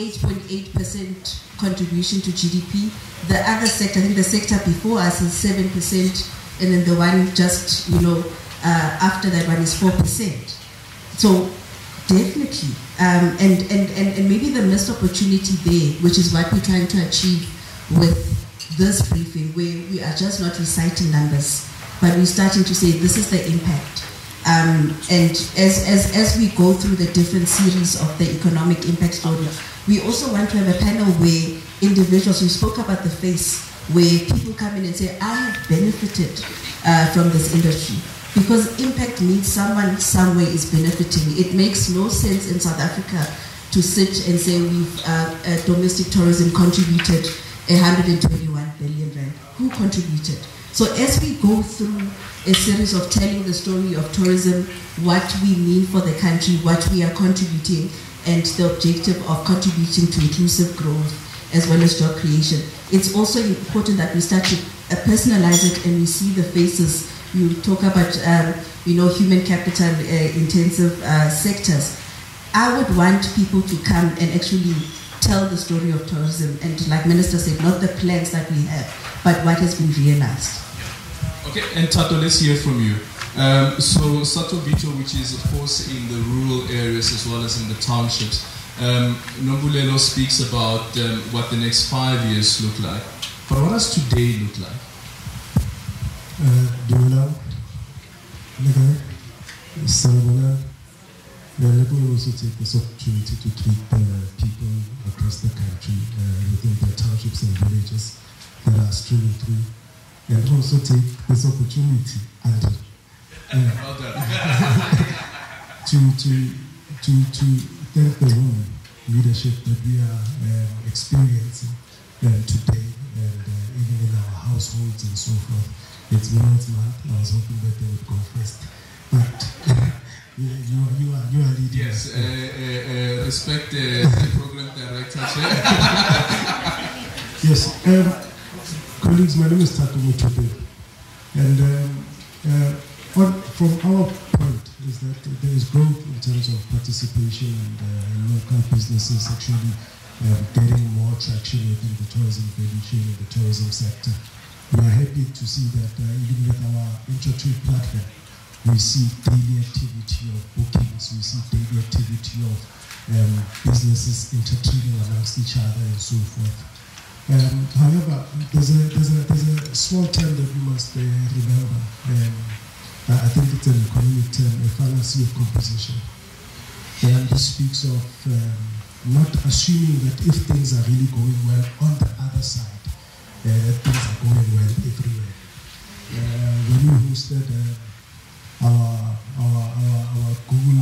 8.8% contribution to GDP. The other sector, I think the sector before us is 7%, and then the one just, after that one is 4%. So definitely, and maybe the missed opportunity there, which is what we're trying to achieve with this briefing, where we are just not reciting numbers, but we're starting to say this is the impact. And as we go through the different series of the economic impact story, we also want to have a panel where individuals, we spoke about the face, where people come in and say, I have benefited from this industry. Because impact means someone somewhere is benefiting. It makes no sense in South Africa to sit and say we've domestic tourism contributed 121 billion rand. Who contributed? So as we go through a series of telling the story of tourism, what we mean for the country, what we are contributing, and the objective of contributing to inclusive growth as well as job creation, it's also important that we start to personalize it and we see the faces. You talk about, human capital intensive sectors. I would want people to come and actually tell the story of tourism, and like Minister said, not the plans that we have, but what has been realized. Okay, and Tato, let's hear from you. So Sato Vito, which is of course in the rural areas as well as in the townships, Nombulelo speaks about what the next 5 years look like. But what does today look like? Let me also take this opportunity to greet people across the country within the townships and villages that are streaming through, and also take this opportunity to thank the women leadership that we are experiencing today, and even in our households and so forth. It's Women's Month. I was hoping that they would go first, but you are leading. Yes, respect the program director. Yes, colleagues, my name is Tato Mutupe, and from our point is that there is growth in terms of participation and local businesses actually getting more traction within the tourism value chain and the tourism sector. We are happy to see that even with our IntraTrade platform, we see daily activity of bookings, we see daily activity of businesses intertrading amongst each other and so forth. However, there's a small term that we must remember. I think it's an economic term, a fallacy of composition. And this speaks of not assuming that if things are really going well on the other side, things are going well everywhere. When we hosted our Google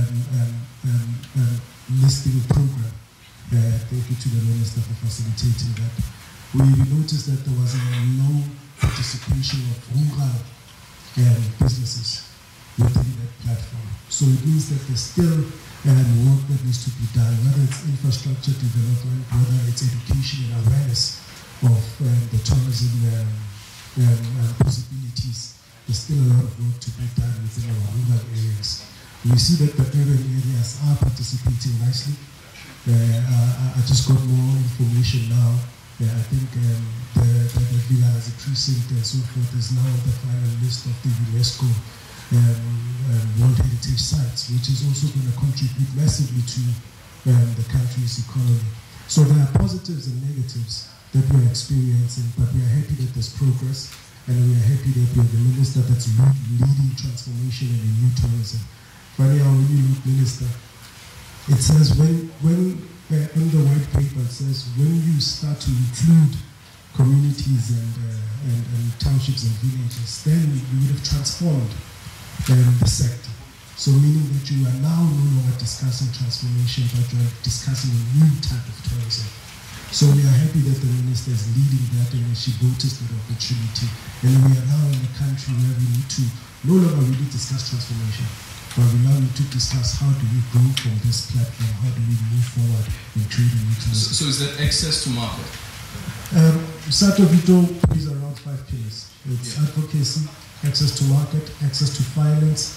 listing program, thank you to the Minister for facilitating that, we noticed that there was a low participation of rural businesses within that platform. So it means that there's still work that needs to be done, whether it's infrastructure development, whether it's education and awareness of the tourism possibilities. There's still a lot of work to be done within our rural areas. We see that the urban areas are participating nicely. I just got more information now. I think the Villa precinct and so forth is now on the final list of the UNESCO World Heritage Sites, which is also going to contribute massively to the country's economy. So there are positives and negatives that we are experiencing, but we are happy that there's progress, and we are happy that we have a minister that's leading transformation in the new tourism. Funny how when you look, Minister, it says when in the white paper it says when you start to include communities and townships and villages, then you would have transformed the sector. So meaning that you are now no longer discussing transformation, but you are discussing a new type of tourism. So we are happy that the minister is leading that, and she noticed that opportunity. And we are now in a country where we need to no longer really discuss transformation, but we now need to discuss how do we grow from this platform, how do we move forward in creating new tourism. So is that access to market? Sato-Vito is around 5 pillars. It's advocacy, access to market, access to finance,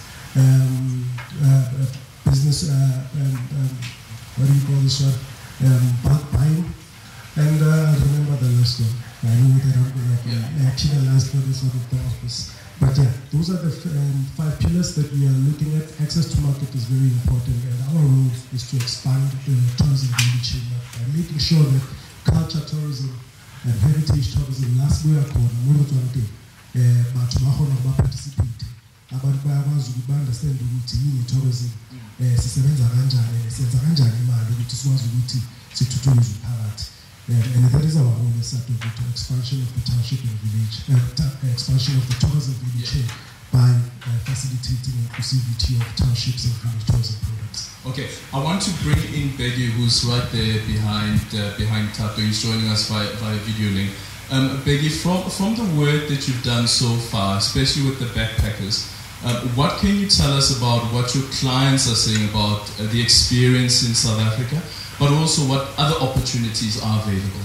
business, what do you call this one? Bulk buying. And remember the last one. I know that I'm going to actually last for this one of the office. But those are the 5 pillars that we are looking at. Access to market is very important, and our role is to expand the tourism value chain by making sure that culture tourism and heritage tourism last we are called but participate. Abantu bayakwazi ukuba understand ukuthi yini tourism sisebenza kanjani senza kanjani imali ukuthi sikwazi ukuthi sithuthukise umphakathi. And that is our role as Sato-Vito, expansion of the township and village, expansion of the tourism value chain by facilitating inclusivity of townships and village tourism products. Okay, I want to bring in Begi, who's right there behind Tato. He's joining us via video link. Begi, from the work that you've done so far, especially with the backpackers, what can you tell us about what your clients are saying about the experience in South Africa, but also what other opportunities are available?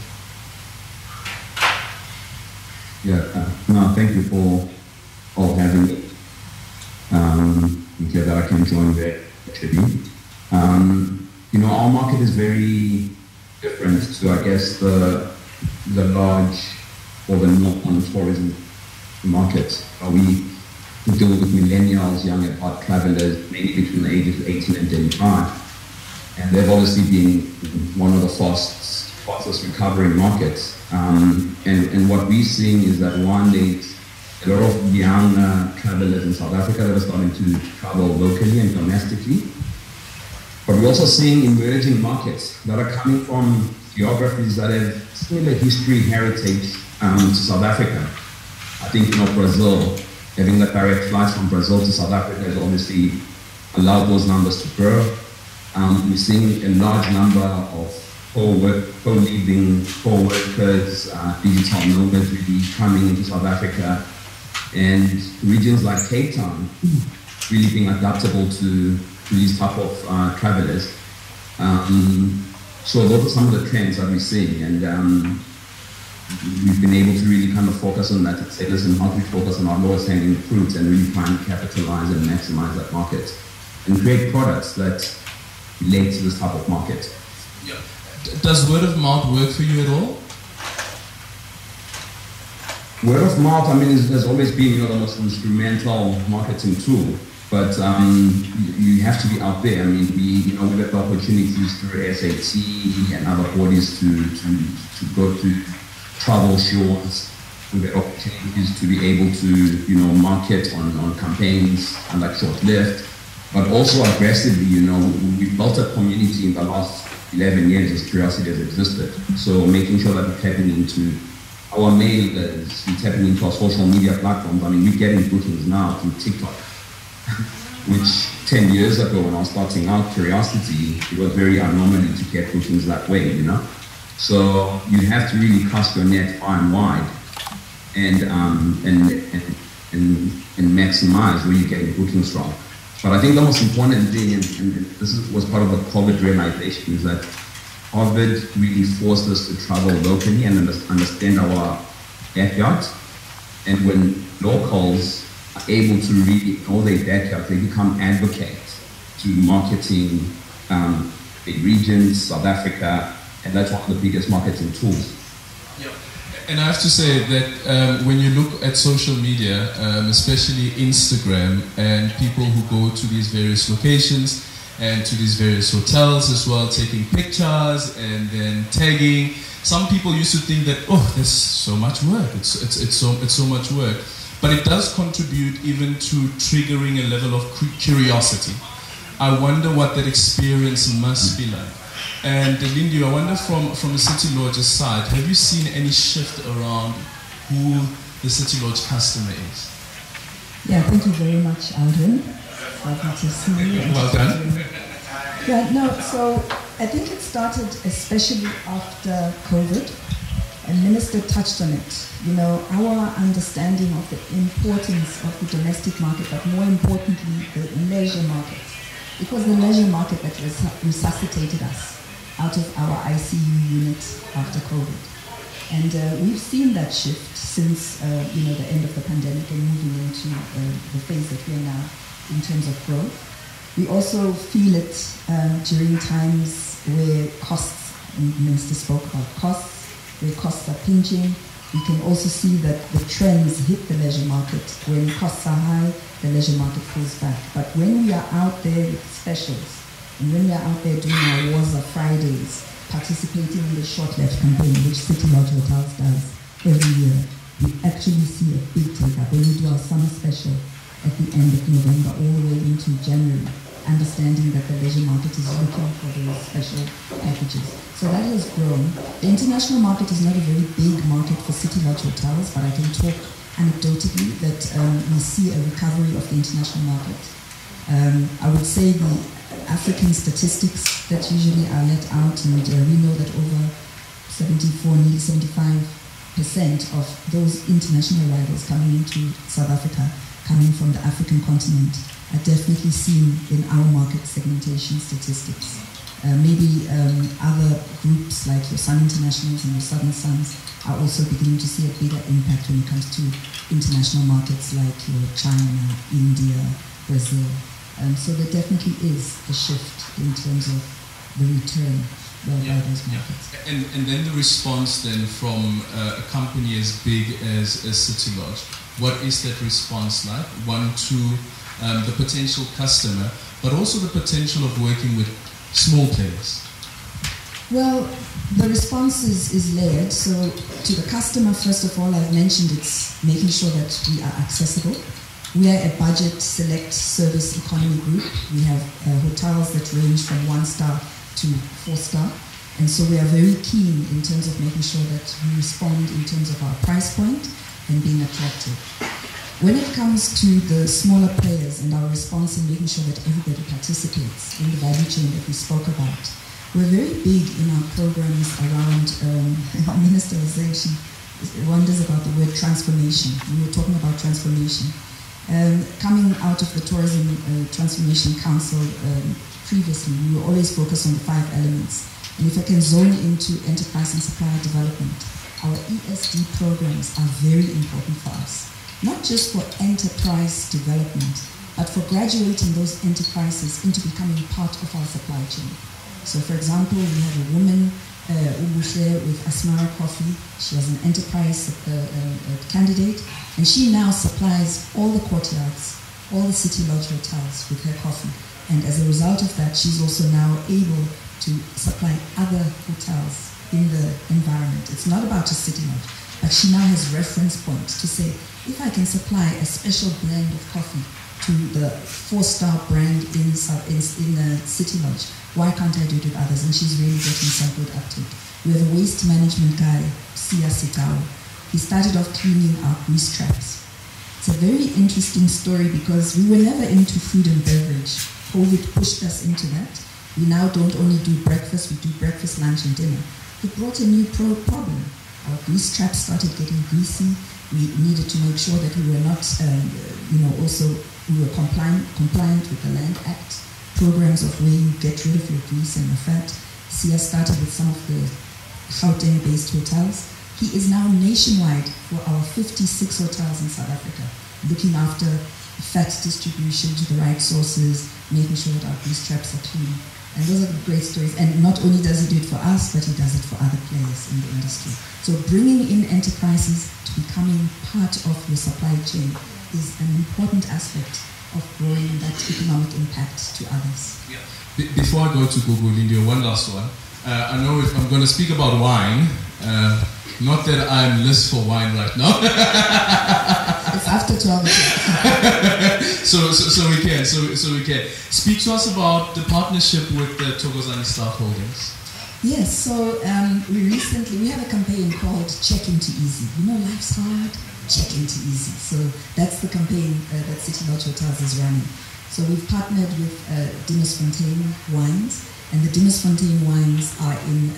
No, thank you for having me. I'm glad that I can join there actually. Our market is very different to, I guess, the large or the non-tourism market. We deal with millennials, young at heart travelers, mainly between the ages of 18 and 35. And they've obviously been one of the fastest recovering markets. And what we're seeing is that one, there's a lot of young travelers in South Africa that are starting to travel locally and domestically. But we're also seeing emerging markets that are coming from geographies that have similar history, heritage to South Africa. I think, Brazil, having the direct flights from Brazil to South Africa has obviously allowed those numbers to grow. We're seeing a large number of co-living, co-workers, digital nomads really coming into South Africa, and regions like Cape Town really being adaptable to these type of travelers. So those are some of the trends that we're seeing, and we've been able to really kind of focus on that and say, listen, how do we focus on our lowest hanging fruits and really try and capitalize and maximize that market and create products that relate to this type of market. Yeah. Does word of mouth work for you at all? Word of mouth, has always been the most instrumental marketing tool. But you have to be out there. We get the opportunities through SAT and other bodies to go to travel shows. We get opportunities to be able to market on campaigns and like short-lived. But also aggressively, we built a community in the last 11 years as Curiosity has existed. So making sure that we're tapping into our mailers, we're tapping into our social media platforms. We're getting bookings now through TikTok, which 10 years ago when I was starting out Curiosity, it was very abnormal to get bookings that way, So you have to really cast your net far and wide and maximize where you're getting bookings from. But I think the most important thing, and this was part of the COVID realization, is that Harvard really forced us to travel locally and understand our backyard. And when locals are able to really know their backyard, they become advocates to marketing big regions, South Africa, and that's one of the biggest marketing tools. Yeah. And I have to say that when you look at social media, especially Instagram, and people who go to these various locations and to these various hotels as well, taking pictures and then tagging. Some people used to think that, oh, there's so much work. It's so much work, but it does contribute even to triggering a level of curiosity. I wonder what that experience must be like. And Lindy, I wonder from the City Lodge's side, have you seen any shift around who the City Lodge customer is? Yeah, thank you very much, Alden. Lovely to see you. Well done. Yeah, no, so I think it started especially after COVID, and Minister touched on it. You know, our understanding of the importance of the domestic market, but more importantly, the leisure market. It was the leisure market that resuscitated us out of our ICU unit after COVID. And we've seen that shift since, the end of the pandemic and moving into the phase that we're now in terms of growth. We also feel it during times where costs, and the Minister spoke about costs, where costs are pinching. We can also see that the trends hit the leisure market. When costs are high, the leisure market pulls back. But when we are out there with specials, and when we are out there doing our Wars of Fridays, participating in the Short Left campaign, which City Lodge Hotels does every year, we actually see a big take-up. When we do our summer special at the end of November, all the way into January, understanding that the leisure market is looking for those special packages. So that has grown. The international market is not a very big market for City Lodge Hotels, but I can talk anecdotally that we see a recovery of the international market. I would say the African statistics that usually are let out, and we know that over 74, nearly 75% of those international arrivals coming into South Africa, coming from the African continent, are definitely seen in our market segmentation statistics. Maybe other groups like your Sun Internationals and your Southern Suns are also beginning to see a bigger impact when it comes to international markets like your China, India, Brazil. So there definitely is a shift in terms of the return by those markets. And then the response then from a company as big as City Lodge, what is that response like? One, to the potential customer, but also the potential of working with small players? Well, the response is layered. So to the customer, first of all, I've mentioned it's making sure that we are accessible. We are a budget select service economy group. We have hotels that range from 1-star to 4-star. And so we are very keen in terms of making sure that we respond in terms of our price point and being attractive. When it comes to the smaller players and our response in making sure that everybody participates in the value chain that we spoke about, we're very big in our programs around, our minister was saying she wonders about the word transformation. We were talking about transformation. Coming out of the Tourism Transformation Council previously, we were always focused on the 5 elements. And if I can zone into enterprise and supplier development, our ESD programs are very important for us. Not just for enterprise development, but for graduating those enterprises into becoming part of our supply chain. So for example, we have a woman, Ubushe, with Asmara Coffee. She was an enterprise candidate, and she now supplies all the courtyards, all the City Lodge hotels with her coffee. And as a result of that, she's also now able to supply other hotels in the environment. It's not about just City Lodge, but she now has reference points to say, if I can supply a special blend of coffee to the 4-star brand in City Lodge, why can't I do it with others? And she's really getting some good uptake. We have a waste management guy, Sia Sitao. He started off cleaning our grease traps. It's a very interesting story because we were never into food and beverage. COVID pushed us into that. We now don't only do breakfast, we do breakfast, lunch, and dinner. It brought a new problem. our grease traps started getting greasy. We needed to make sure that we were not, also we were compliant with the Land Act programs of where you get rid of your grease and your fat. Sia started with some of the Gauteng-based hotels. He is now nationwide for our 56 hotels in South Africa, looking after fat distribution to the right sources, making sure that our grease traps are clean. And those are the great stories. And not only does he do it for us, but he does it for other players in the industry. So bringing in enterprises to becoming part of your supply chain is an important aspect of growing that economic impact to others. Yeah. Before I go to Gugu Lindio, one last one. I know if I'm going to speak about wine, not that I'm list for wine right now. It's after 12 o'clock. so we can. Speak to us about the partnership with the Thokozani Staff Holdings. Yes, so we have a campaign called Check Into Easy. Life's hard, check into easy. So that's the campaign that City Lodge Hotels is running. So we've partnered with Dimasfontein Wines, and the Dimasfontein Wines are in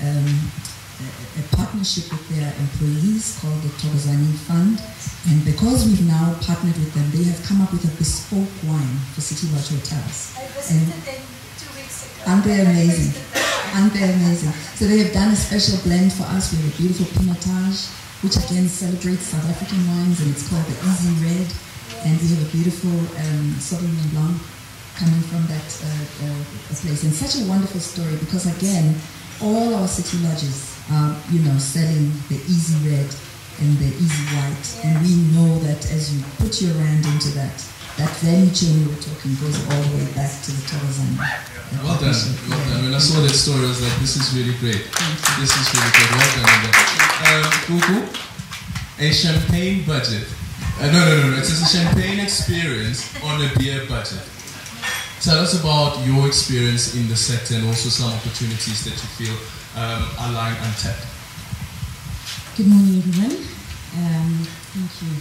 a partnership with their employees called the Thokozani Fund. And because we've now partnered with them, they have come up with a bespoke wine for City Lodge Hotels. I visited them 2 weeks ago. Aren't they amazing? Aren't they amazing? So they have done a special blend for us. We have a beautiful Pinotage, which again celebrates South African wines, and it's called the Easy Red. And we have a beautiful Sauvignon Blanc coming from that place. And such a wonderful story because, again, all our city lodges are, selling the Easy Red and the Easy White. And we know that as you put your rand into that value chain we were talking goes all the way back to the Thokozani. Well done. When I saw that story, I was like, this is really great. This is really great. Well done. Gugu, a champagne budget. No. It's a champagne experience on a beer budget. Tell us about your experience in the sector and also some opportunities that you feel are lying untapped. Good morning, everyone. Thank you,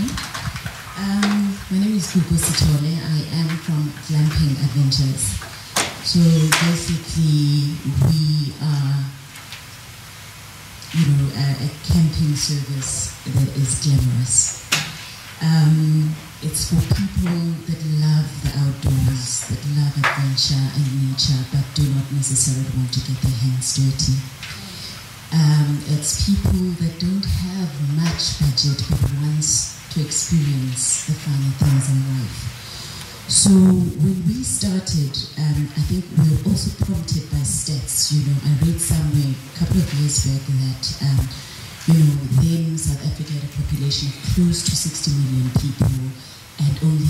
Aldrin. My name is Gugu Sitole. I am from Glamping Adventures. So basically, we are, a camping service that is glamorous. It's for people that love the outdoors, that love adventure and nature, but do not necessarily want to get their hands dirty. It's people that don't have much budget but wants to experience the finer things in life. So when we started, I think we were also prompted by stats. I read somewhere a couple of years back that then South Africa had a population of close to 60 million people, and only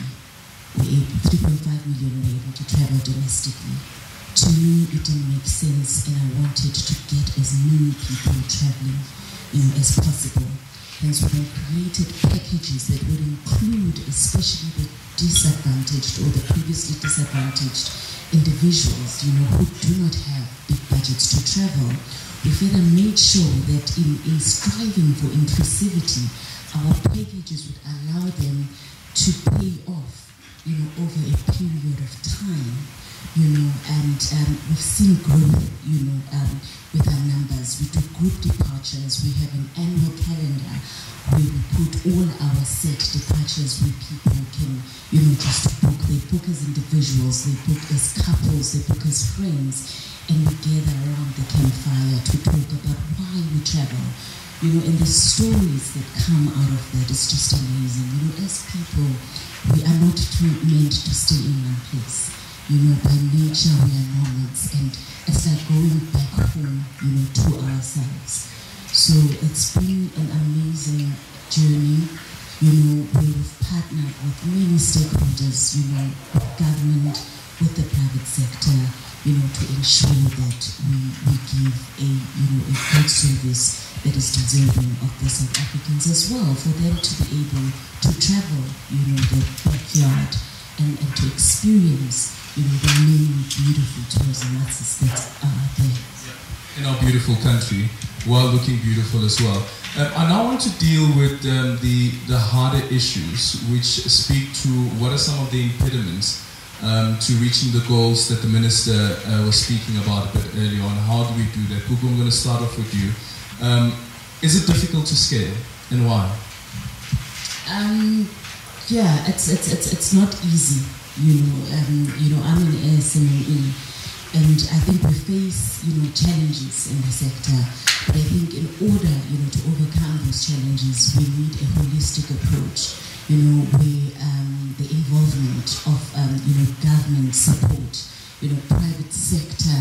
3.5 million were able to travel domestically. To me, it didn't make sense, and I wanted to get as many people traveling, as possible. Hence, we then created packages that would include, especially the disadvantaged or the previously disadvantaged individuals, who do not have big budgets to travel. We further made sure that in striving for inclusivity, our packages would allow them to pay off, over a period of time, and we've seen growth, with our numbers. We do group departures. We have an annual calendar where we put all our set departures where people can, just book. They book as individuals, they book as couples, they book as friends, and we gather around the campfire to talk about why we travel. And the stories that come out of that is just amazing. As people, we are not meant to stay in one place. By nature we are nomads, and it's like going back home, to ourselves. So it's been an amazing journey, where we've partnered with many stakeholders, with government, with the private sector, to ensure that we give a good service that is deserving of the South Africans as well, for them to be able to travel, their backyard and to experience, the many beautiful tourism assets that are there. In our beautiful country, while looking beautiful as well. I now want to deal with the harder issues, which speak to what are some of the impediments to reaching the goals that the Minister was speaking about a bit earlier on. How do we do that? Gugu, I'm going to start off with you. Is it difficult to scale, and why? Yeah, it's not easy. I'm in SME, and I think we face challenges in the sector. But I think in order to overcome those challenges, we need a holistic approach. Where the involvement of government support, private sector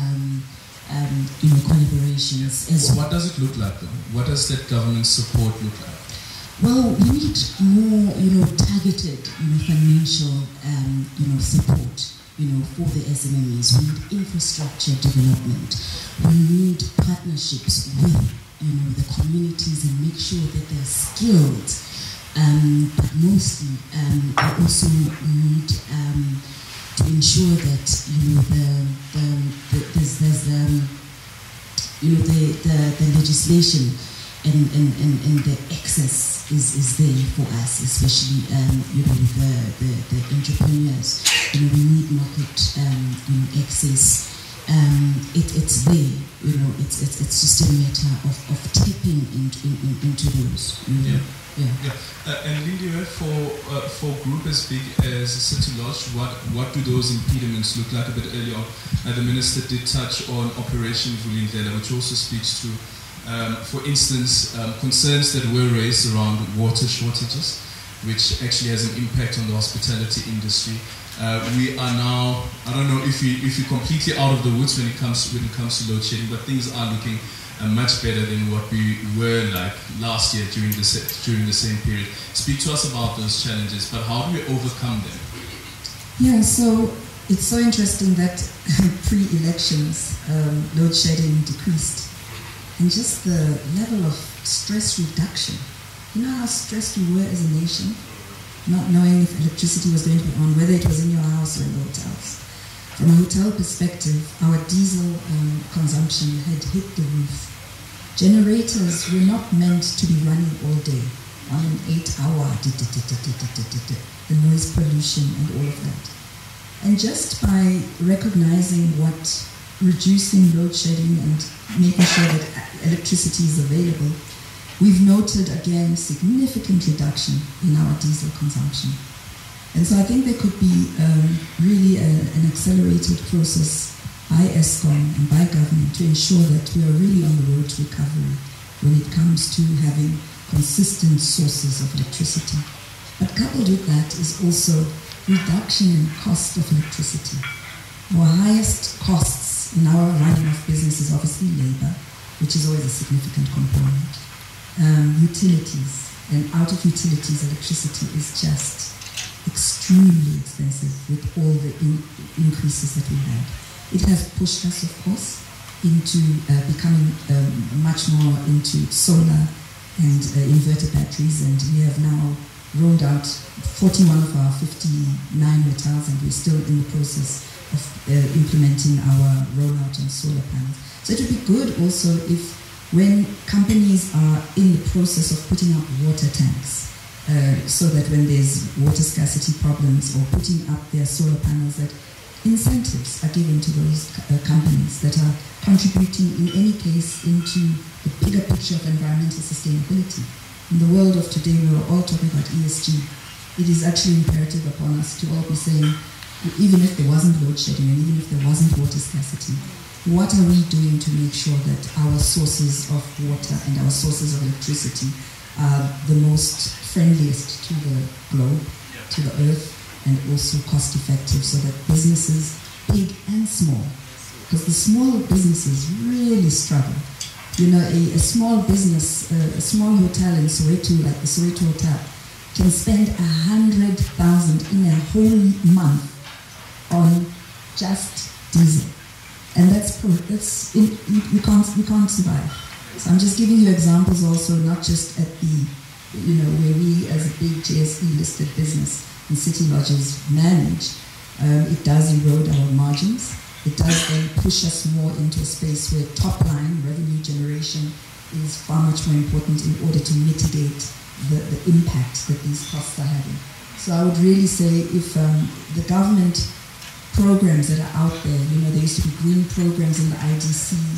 collaborations. What does it look like, though? What does that government support look like? Well, we need more, targeted, financial, support, for the SMEs. We need infrastructure development. We need partnerships with, the communities and make sure that they're skilled. But mostly, we also need to ensure that the legislation and the access is there for us, especially the entrepreneurs. We need market access. It's there. It's just a matter of tapping into those. And Lindiwe, for a group as big as City Lodge, what do those impediments look like? A bit earlier on, the Minister did touch on Operation Vulindlela, which also speaks to, for instance, concerns that were raised around water shortages, which actually has an impact on the hospitality industry. We are now, I don't know if you're completely out of the woods when it comes to load shedding, but things are looking much better than what we were like last year during the same period. Speak to us about those challenges, but how do we overcome them? Yeah, so it's so interesting that pre-elections load shedding decreased, and just the level of stress reduction. You know how stressed we were as a nation, not knowing if electricity was going to be on, whether it was in your house or in the hotels. From a hotel perspective, our diesel consumption had hit the roof. Generators were not meant to be running all day on an 8-hour, the noise pollution and all of that. And just by recognizing what reducing load shedding and making sure that electricity is available, we've noted again significant reduction in our diesel consumption. And so I think there could be really an accelerated process by Eskom and by government to ensure that we are really on the road to recovery when it comes to having consistent sources of electricity. But coupled with that is also reduction in cost of electricity. Our highest costs in our running of business is obviously labor, which is always a significant component. Utilities, and out of utilities, electricity is just extremely expensive with all the increases that we had. It has pushed us, of course, into becoming much more into solar and inverter batteries, and we have now rolled out 41 of our 59 hotels, and we're still in the process of implementing our rollout on solar panels. So it would be good also if when companies are in the process of putting up water tanks, so that when there's water scarcity problems or putting up their solar panels, that incentives are given to those companies that are contributing in any case into the bigger picture of environmental sustainability. In the world of today, we're all talking about ESG. It is actually imperative upon us to all be saying, even if there wasn't load shedding and even if there wasn't water scarcity, what are we doing to make sure that our sources of water and our sources of electricity are the most friendliest to the globe, to the earth, and also cost effective so that businesses, big and small, because the small businesses really struggle. You know, a small business, a small hotel in Soweto, like the Soweto Hotel, can spend 100,000 in a whole month on just diesel. And you can't survive. So I'm just giving you examples also, not just at the, where we as a big JSE listed business and City Lodges manage, it does erode our margins. It does then push us more into a space where top line revenue generation is far much more important in order to mitigate the impact that these costs are having. So I would really say if the government programs that are out there, there used to be green programs in the IDC,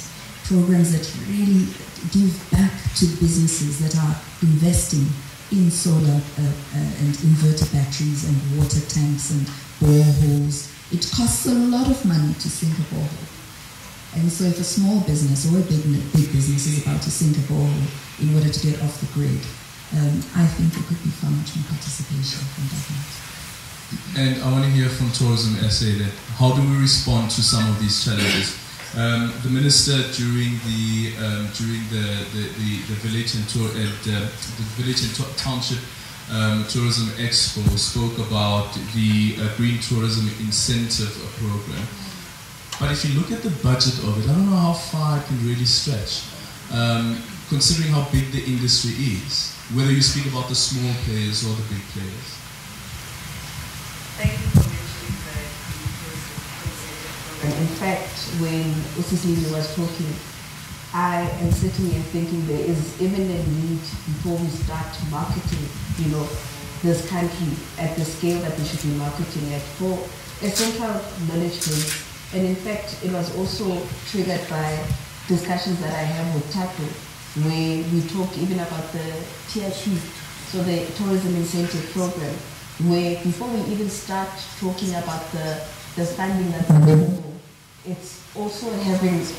programs that really give back to businesses that are investing in solar and inverter batteries and water tanks and boreholes. It costs a lot of money to sink a borehole. And so if a small business or a big business is about to sink a borehole in order to get off the grid, I think there could be far much more participation from government. And I want to hear from Tourism SA that how do we respond to some of these challenges? The minister during the village and township tourism expo spoke about the green tourism incentive program. But if you look at the budget of it, I don't know how far it can really stretch, considering how big the industry is. Whether you speak about the small players or the big players. Thank you for mentioning the tourism. In fact, when Usisili was talking, I am sitting and thinking there is imminent need before we start marketing, this country at the scale that we should be marketing at for a central knowledge base. And in fact, it was also triggered by discussions that I have with TATO, where we talk even about the TIC, so the Tourism Incentive Program, where before we even start talking about the funding that's available, it's also having, this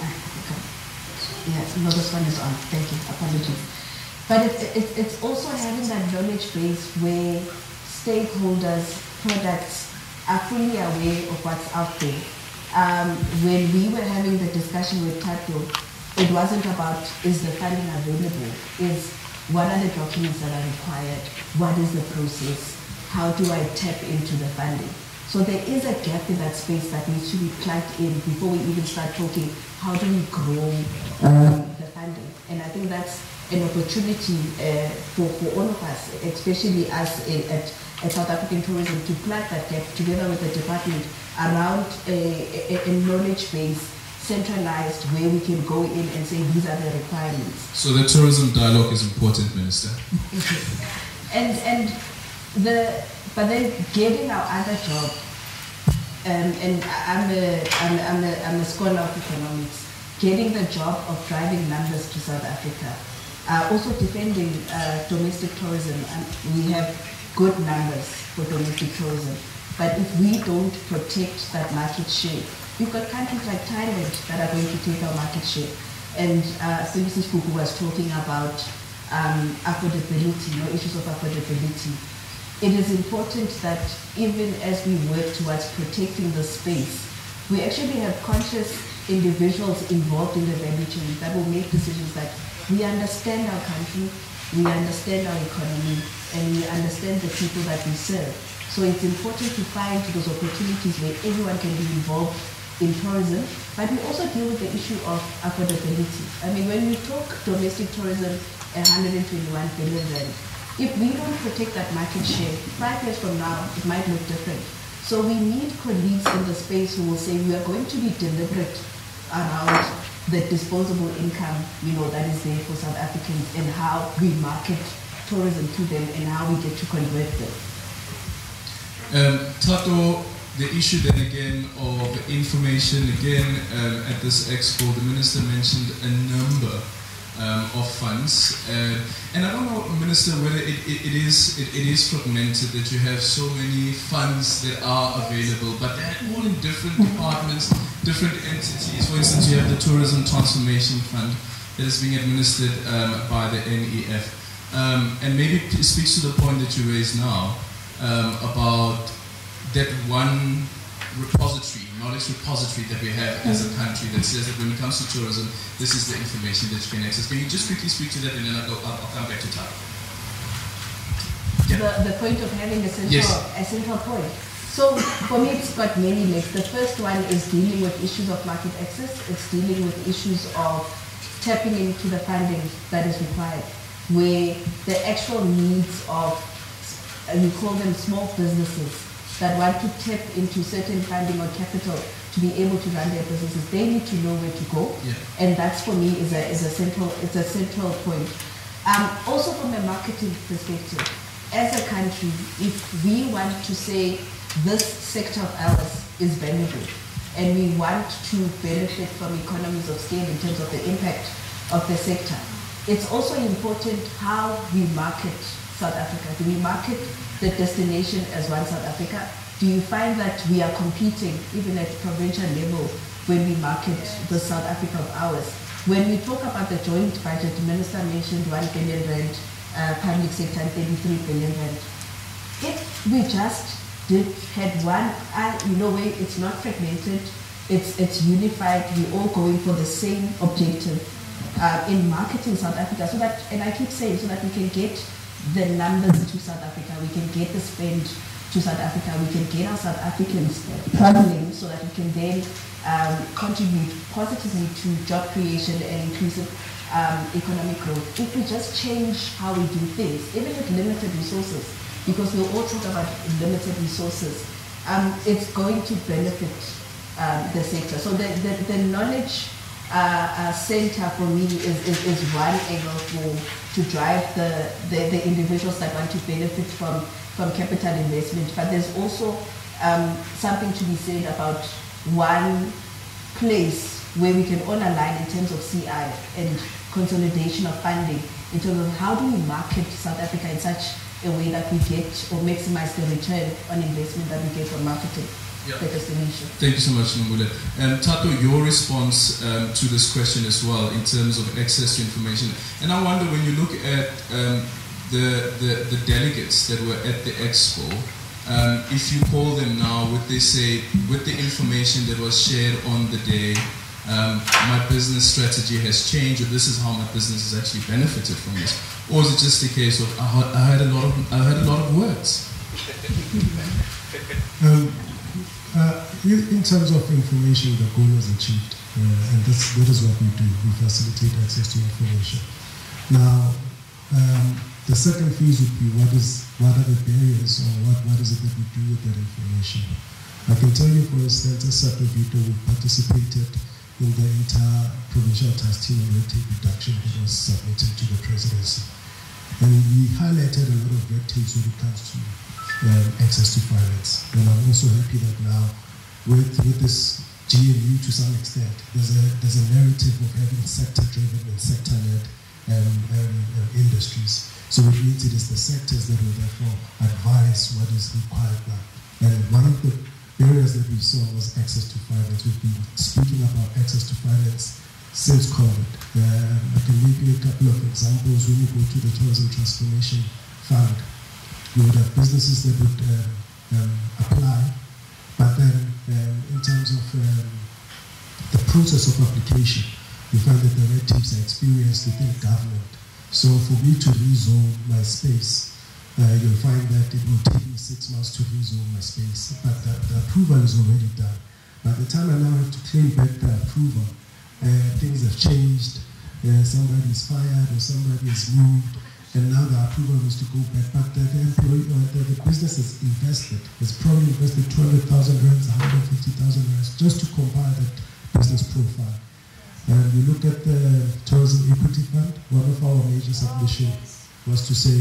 one is on, thank you, apologies. But it's also having that knowledge base where stakeholders, products are fully aware of what's out there. When we were having the discussion with TATO, it wasn't about is the funding available, it's what are the documents that are required, what is the process, how do I tap into the funding. So there is a gap in that space that needs to be plugged in before we even start talking how do we grow the funding. And I think that's an opportunity for all of us, especially us at South African Tourism, to plug that gap together with the department around a knowledge base, centralized, where we can go in and say these are the requirements. So the tourism dialogue is important, Minister. But then getting our other job, and I'm a scholar of economics, getting the job of driving numbers to South Africa, also defending domestic tourism. We have good numbers for domestic tourism, but if we don't protect that market share, we've got countries like Thailand that are going to take our market share. And Mrs. Fuku was talking about affordability, issues of affordability. It is important that even as we work towards protecting the space, we actually have conscious individuals involved in the value chain that will make decisions that we understand our country, we understand our economy, and we understand the people that we serve. So it's important to find those opportunities where everyone can be involved in tourism, but we also deal with the issue of affordability. I mean, when we talk domestic tourism, 121 billion rand, if we don't protect that market share, 5 years from now, it might look different. So we need colleagues in the space who will say we are going to be deliberate around the disposable income, that is there for South Africans, and how we market tourism to them and how we get to convert them. Tato, the issue then again of information, again at this expo, the minister mentioned a number of funds, and I don't know, Minister, whether it is fragmented, that you have so many funds that are available, but they're all in different departments, different entities. For instance, you have the Tourism Transformation Fund that is being administered by the NEF, and maybe it speaks to the point that you raised now about that one repository, knowledge repository that we have as a country that says that when it comes to tourism, this is the information that you can access. Can you just quickly speak to that, and then I'll come back to Tato. Yeah. The point of having a central point. So for me, it's got many legs. The first one is dealing with issues of market access. It's dealing with issues of tapping into the funding that is required, where the actual needs of, we call them small businesses, that want to tap into certain funding or capital to be able to run their businesses, they need to know where to go, and that's for me is a central point. Also from a marketing perspective, as a country, if we want to say this sector of ours is valuable, and we want to benefit from economies of scale in terms of the impact of the sector. It's also important how we market South Africa. Do we market the destination as one South Africa? Do you find that we are competing even at provincial level when we market the South Africa of ours? When we talk about the joint budget, the Minister mentioned 1 billion rand public sector and 33 billion rand. If we just had one, way it's not fragmented, it's unified, we're all going for the same objective in marketing South Africa, so that, and I keep saying, so that we can get the numbers to South Africa, we can get the spend to South Africa, we can get our South Africans traveling so that we can then contribute positively to job creation and inclusive economic growth. If we just change how we do things, even with limited resources, because we all talk about limited resources, it's going to benefit the sector. So the knowledge center for me is one angle to drive the individuals that want to benefit from capital investment. But there's also something to be said about one place where we can all align in terms of CI and consolidation of funding, in terms of how do we market South Africa in such a way that we get or maximize the return on investment that we get from marketing the destination. Thank you so much, Nombule. Tato, your response to this question as well in terms of access to information. And I wonder, when you look at the delegates that were at the expo, if you call them now, would they say, with the information that was shared on the day, my business strategy has changed, or this is how my business has actually benefited from this? Or is it just a case of I heard a lot of words? In terms of information, the goal is achieved, and that is what we do. We facilitate access to information. Now, the second phase would be what are the barriers, or what is it that we do with that information. I can tell you, for instance, as SAPROVITA, we participated in the entire provincial task team on red tape reduction that was submitted to the presidency. And we highlighted a lot of red tapes when it comes to access to finance. And I'm also happy that now, with this GNU to some extent, there's a narrative of having sector-driven and sector-led industries. So it means it is the sectors that will therefore advise what is required now. And one of the barriers that we saw was access to finance. We've been speaking about access to finance since COVID. I can give you a couple of examples. When you go to the Tourism Transformation Fund, you would have businesses that would apply, but then in terms of the process of application, you find that the red tapes are experienced within government. So for me to rezone my space, you'll find that it will take me 6 months to rezone my space, but the approval is already done. By the time I now have to claim back the approval, things have changed, somebody is fired or somebody is moved, and now the approval is to go back. But the employee or the business has invested, has probably invested 200,000 rands, 150,000 rands, just to compile that business profile. And we look at the Tourism Equity Fund. One of our major submissions was to say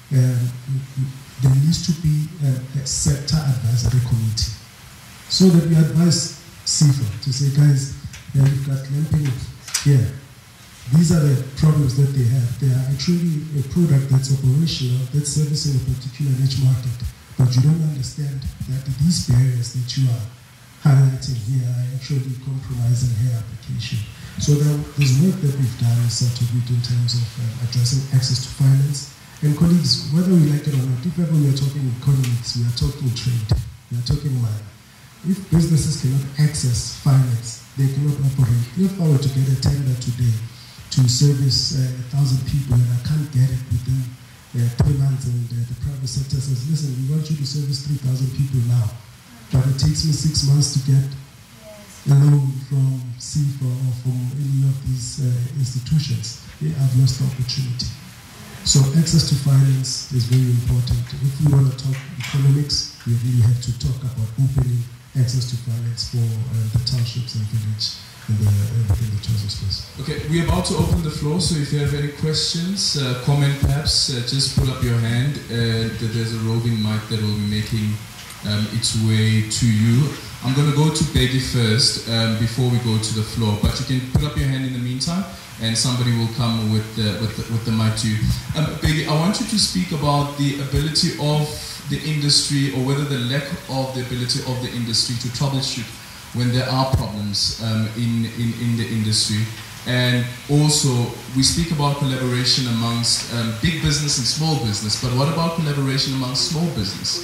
there needs to be a sector advisory committee, so that we advise CIFA to say, guys, you've got clamping here. These are the problems that they have. They are actually a product that's operational, that's servicing a particular niche market, but you don't understand that these barriers that you are highlighting here are actually compromising her application. So there's work that we've done in SAPROVITA in terms of addressing access to finance. And colleagues, whether we like it or not, if ever we are talking economics, we are talking trade, we are talking money. If businesses cannot access finance, they cannot operate. If I were to get a tender today to service 1,000 people and I can't get it within 3 months, and the private sector says, listen, we want you to service 3,000 people now, but it takes me 6 months to get a loan from CIFA or from any of these institutions, I've lost the opportunity. So access to finance is very important. If we want to talk economics, we really have to talk about opening access to finance for the townships and village within the tourism space. Okay, we're about to open the floor, so if you have any questions, comment perhaps, just put up your hand. There's a roving mic that will be making its way to you. I'm going to go to Peggy first before we go to the floor, but you can put up your hand in the meantime and somebody will come with the mic to you. Peggy, I want you to speak about the ability of the industry, or whether the lack of the ability of the industry to troubleshoot when there are problems in the industry. And also, we speak about collaboration amongst big business and small business, but what about collaboration amongst small business?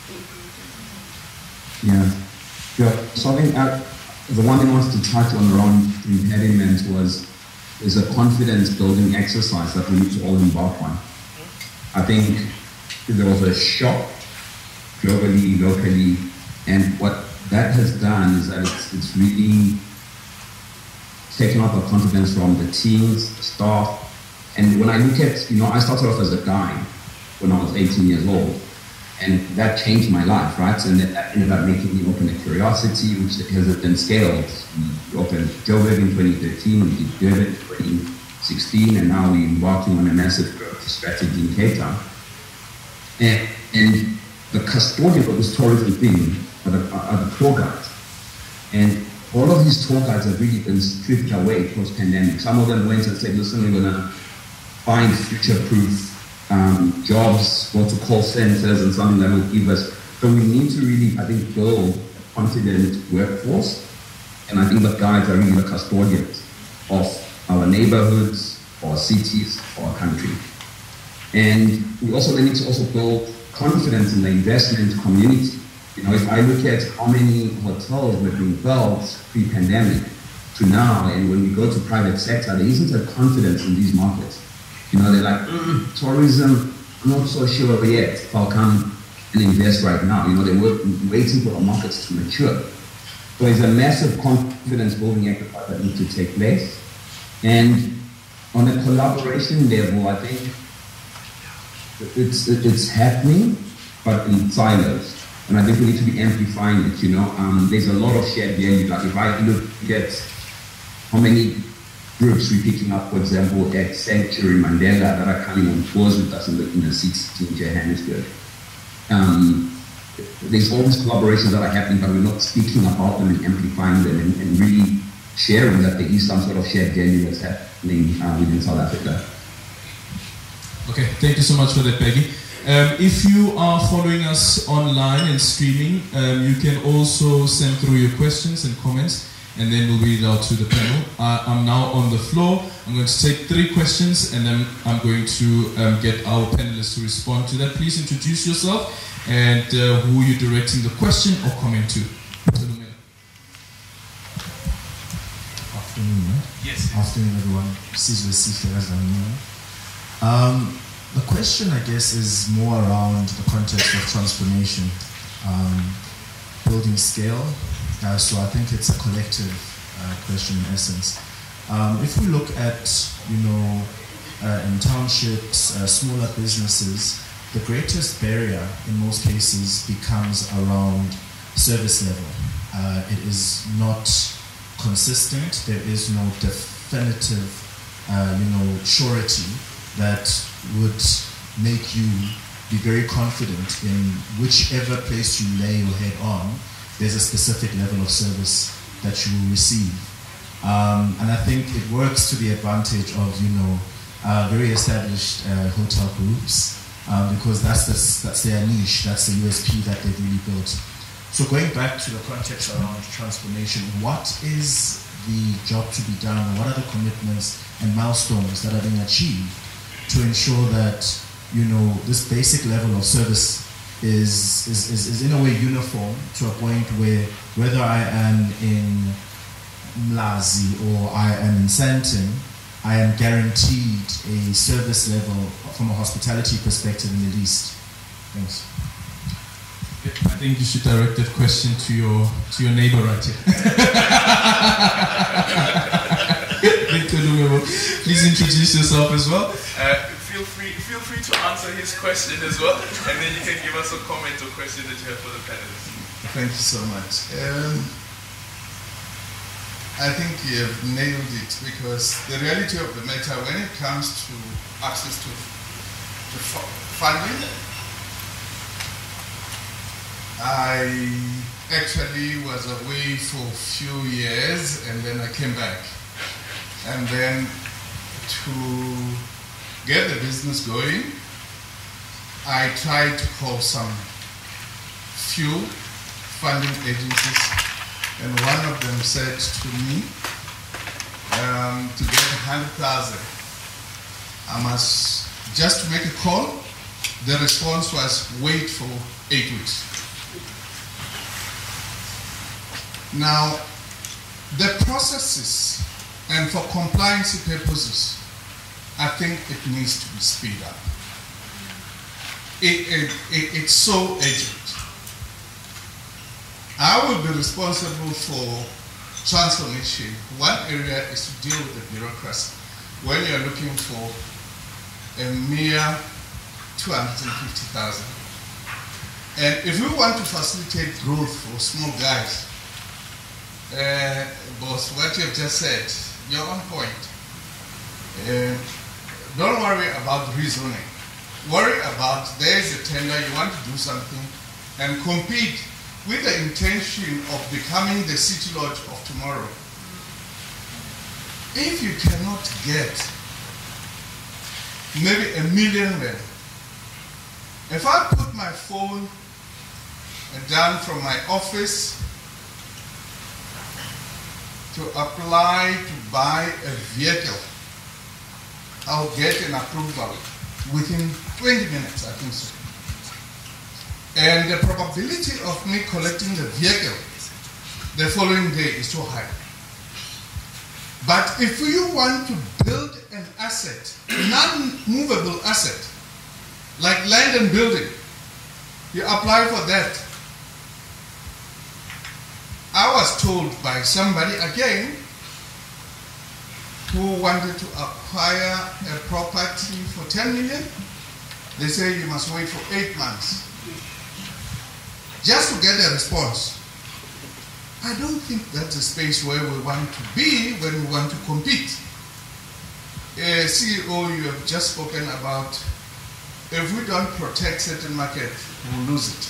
Yeah. So I think the one thing I wanted to touch on around impediment is a confidence building exercise that we need to all embark on. I think there was a shock globally, locally, and what that has done is that it's really taken out the confidence from the teams, the staff. And when I look at, I started off as a guy when I was 18 years old. And that changed my life, right? And that ended up making me open a curiosity, which has then scaled. We opened Joburg in 2013, we did Durban in 2016, and now we're embarking on a massive growth strategy in Cape Town. And the custodian of this tourism thing are the tour guides. And all of these tour guides have really been stripped away post-pandemic. Some of them went and said, listen, we're going to find future-proof jobs, go to call centers and something that will give us. So we need to really, I think, build a confident workforce. And I think the guides are really the custodians of our neighborhoods, our cities, our country. And we also need to also build confidence in the investment community. If I look at how many hotels were being built pre-pandemic to now, and when we go to private sector, there isn't a confidence in these markets. They're like, tourism, I'm not so sure yet if I'll come and invest right now. They're waiting for the markets to mature. So it's a massive confidence building exercise that needs to take place. And on a collaboration level, I think it's happening, but in silos. And I think we need to be amplifying it, There's a lot of shared value. Like if I look at how many groups we're picking up, for example, at Sanctuary Mandela that are coming on tours with us in the city in Johannesburg. There's all these collaborations that are happening, but we're not speaking about them and amplifying them and really sharing that there is some sort of shared value that's happening within South Africa. Okay, thank you so much for that, Peggy. If you are following us online and streaming, you can also send through your questions and comments, and then we'll read it out to the panel. I'm now on the floor. I'm going to take 3 questions, and then I'm going to get our panelists to respond to that. Please introduce yourself and who you're directing the question or comment to. Afternoon. Yes. Afternoon, everyone. The question, I guess, is more around the context of transformation, building scale. So I think it's a collective question in essence. If we look at, in townships, smaller businesses, the greatest barrier in most cases becomes around service level. It is not consistent. There is no definitive, surety that would make you be very confident in whichever place you lay your head on. There's a specific level of service that you will receive. And I think it works to the advantage of, very established hotel groups, because that's their niche, that's the USP that they've really built. So going back to the context around transformation, what is the job to be done? What are the commitments and milestones that are being achieved to ensure that, this basic level of service is in a way uniform to a point where whether I am in Mlazi or I am in Sandton, I am guaranteed a service level from a hospitality perspective in the least. Thanks. I think you should direct that question to your neighbor right here. Please introduce yourself as well. Feel free to answer his question as well, and then you can give us a comment or question that you have for the panelists. Thank you so much. I think you have nailed it, because the reality of the matter, when it comes to access to funding, I actually was away for a few years and then I came back. And then to get the business going, I tried to call some few funding agencies, and one of them said to me, to get 100,000, I must just make a call. The response was wait for 8 weeks. Now, the processes, and for compliance purposes, I think it needs to be speed up. It's so urgent. I will be responsible for transformation. One area is to deal with the bureaucracy. When you're looking for a mere 250,000, and if we want to facilitate growth for small guys, boss, what you have just said, you're on point. Don't worry about rezoning. Worry about there's a tender, you want to do something, and compete with the intention of becoming the city lodge of tomorrow. If you cannot get maybe $1 million, if I put my phone down from my office to apply to buy a vehicle, I'll get an approval within 20 minutes, I think so. And the probability of me collecting the vehicle the following day is too high. But if you want to build an asset, non-movable asset, like land and building, you apply for that. I was told by somebody again who wanted to acquire a property for 10 million, they say you must wait for 8 months just to get a response. I don't think that's a space where we want to be when we want to compete. CEO, you have just spoken about, if we don't protect certain market, we'll lose it.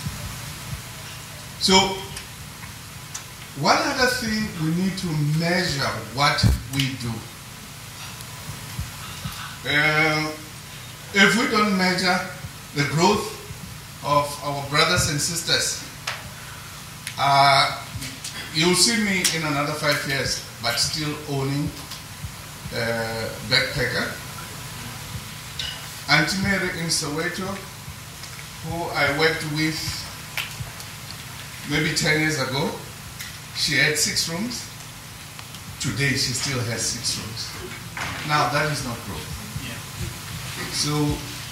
So, one other thing, we need to measure what we do. If we don't measure the growth of our brothers and sisters, you'll see me in another 5 years, but still owning Backpacker. Auntie Mary in Soweto, who I worked with maybe 10 years ago, she had 6 rooms. Today she still has 6 rooms. Now that is not growth. Yeah. So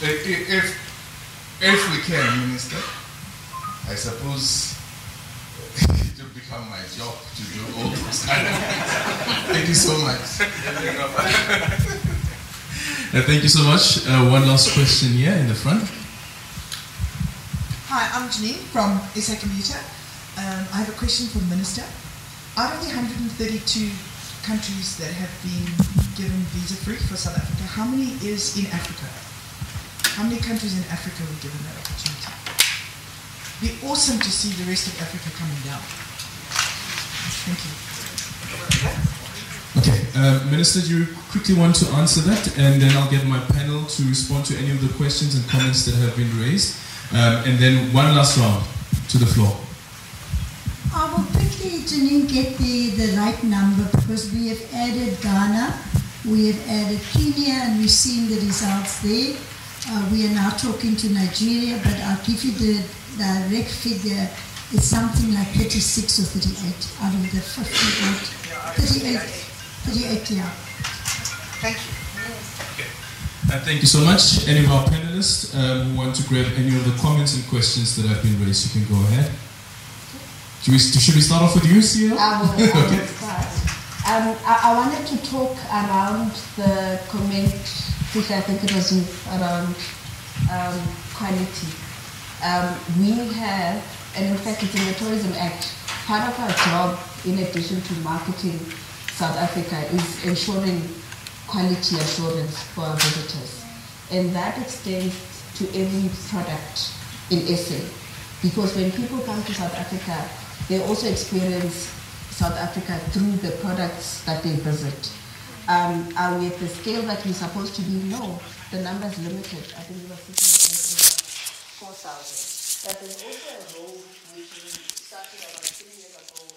if we can, Minister, I suppose it will become my job to do all those kind of things. Thank you so much. Thank you so much. One last question here in the front. Hi, I'm Janine from SA Commuter. I have a question for the Minister. Out of the 132 countries that have been given visa-free for South Africa, how many is in Africa? How many countries in Africa were given that opportunity? It'd be awesome to see the rest of Africa coming down. Thank you. Okay, Minister, do you quickly want to answer that? And then I'll get my panel to respond to any of the questions and comments that have been raised. And then one last round to the floor. I will quickly, Janine, get the right number because we have added Ghana, we have added Kenya, and we've seen the results there. We are now talking to Nigeria, but I'll give you the direct figure. It's something like 36 or 38 out of the 58. 38, yeah. Thank you. Thank you so much. Any of our panelists who want to grab any of the comments and questions that have been raised, you can go ahead. Should we start off with you, CEO? I will start. I wanted to talk around the comment, which I think it was around quality. We have, and in fact it's in the Tourism Act, part of our job in addition to marketing South Africa is ensuring quality assurance for our visitors. And that extends to every product in SA. Because when people come to South Africa, they also experience South Africa through the products that they visit. Are we at the scale that we're supposed to be? No, the number is limited. I think we were sitting at over 4,000. But there's also a role which we started about 3 years ago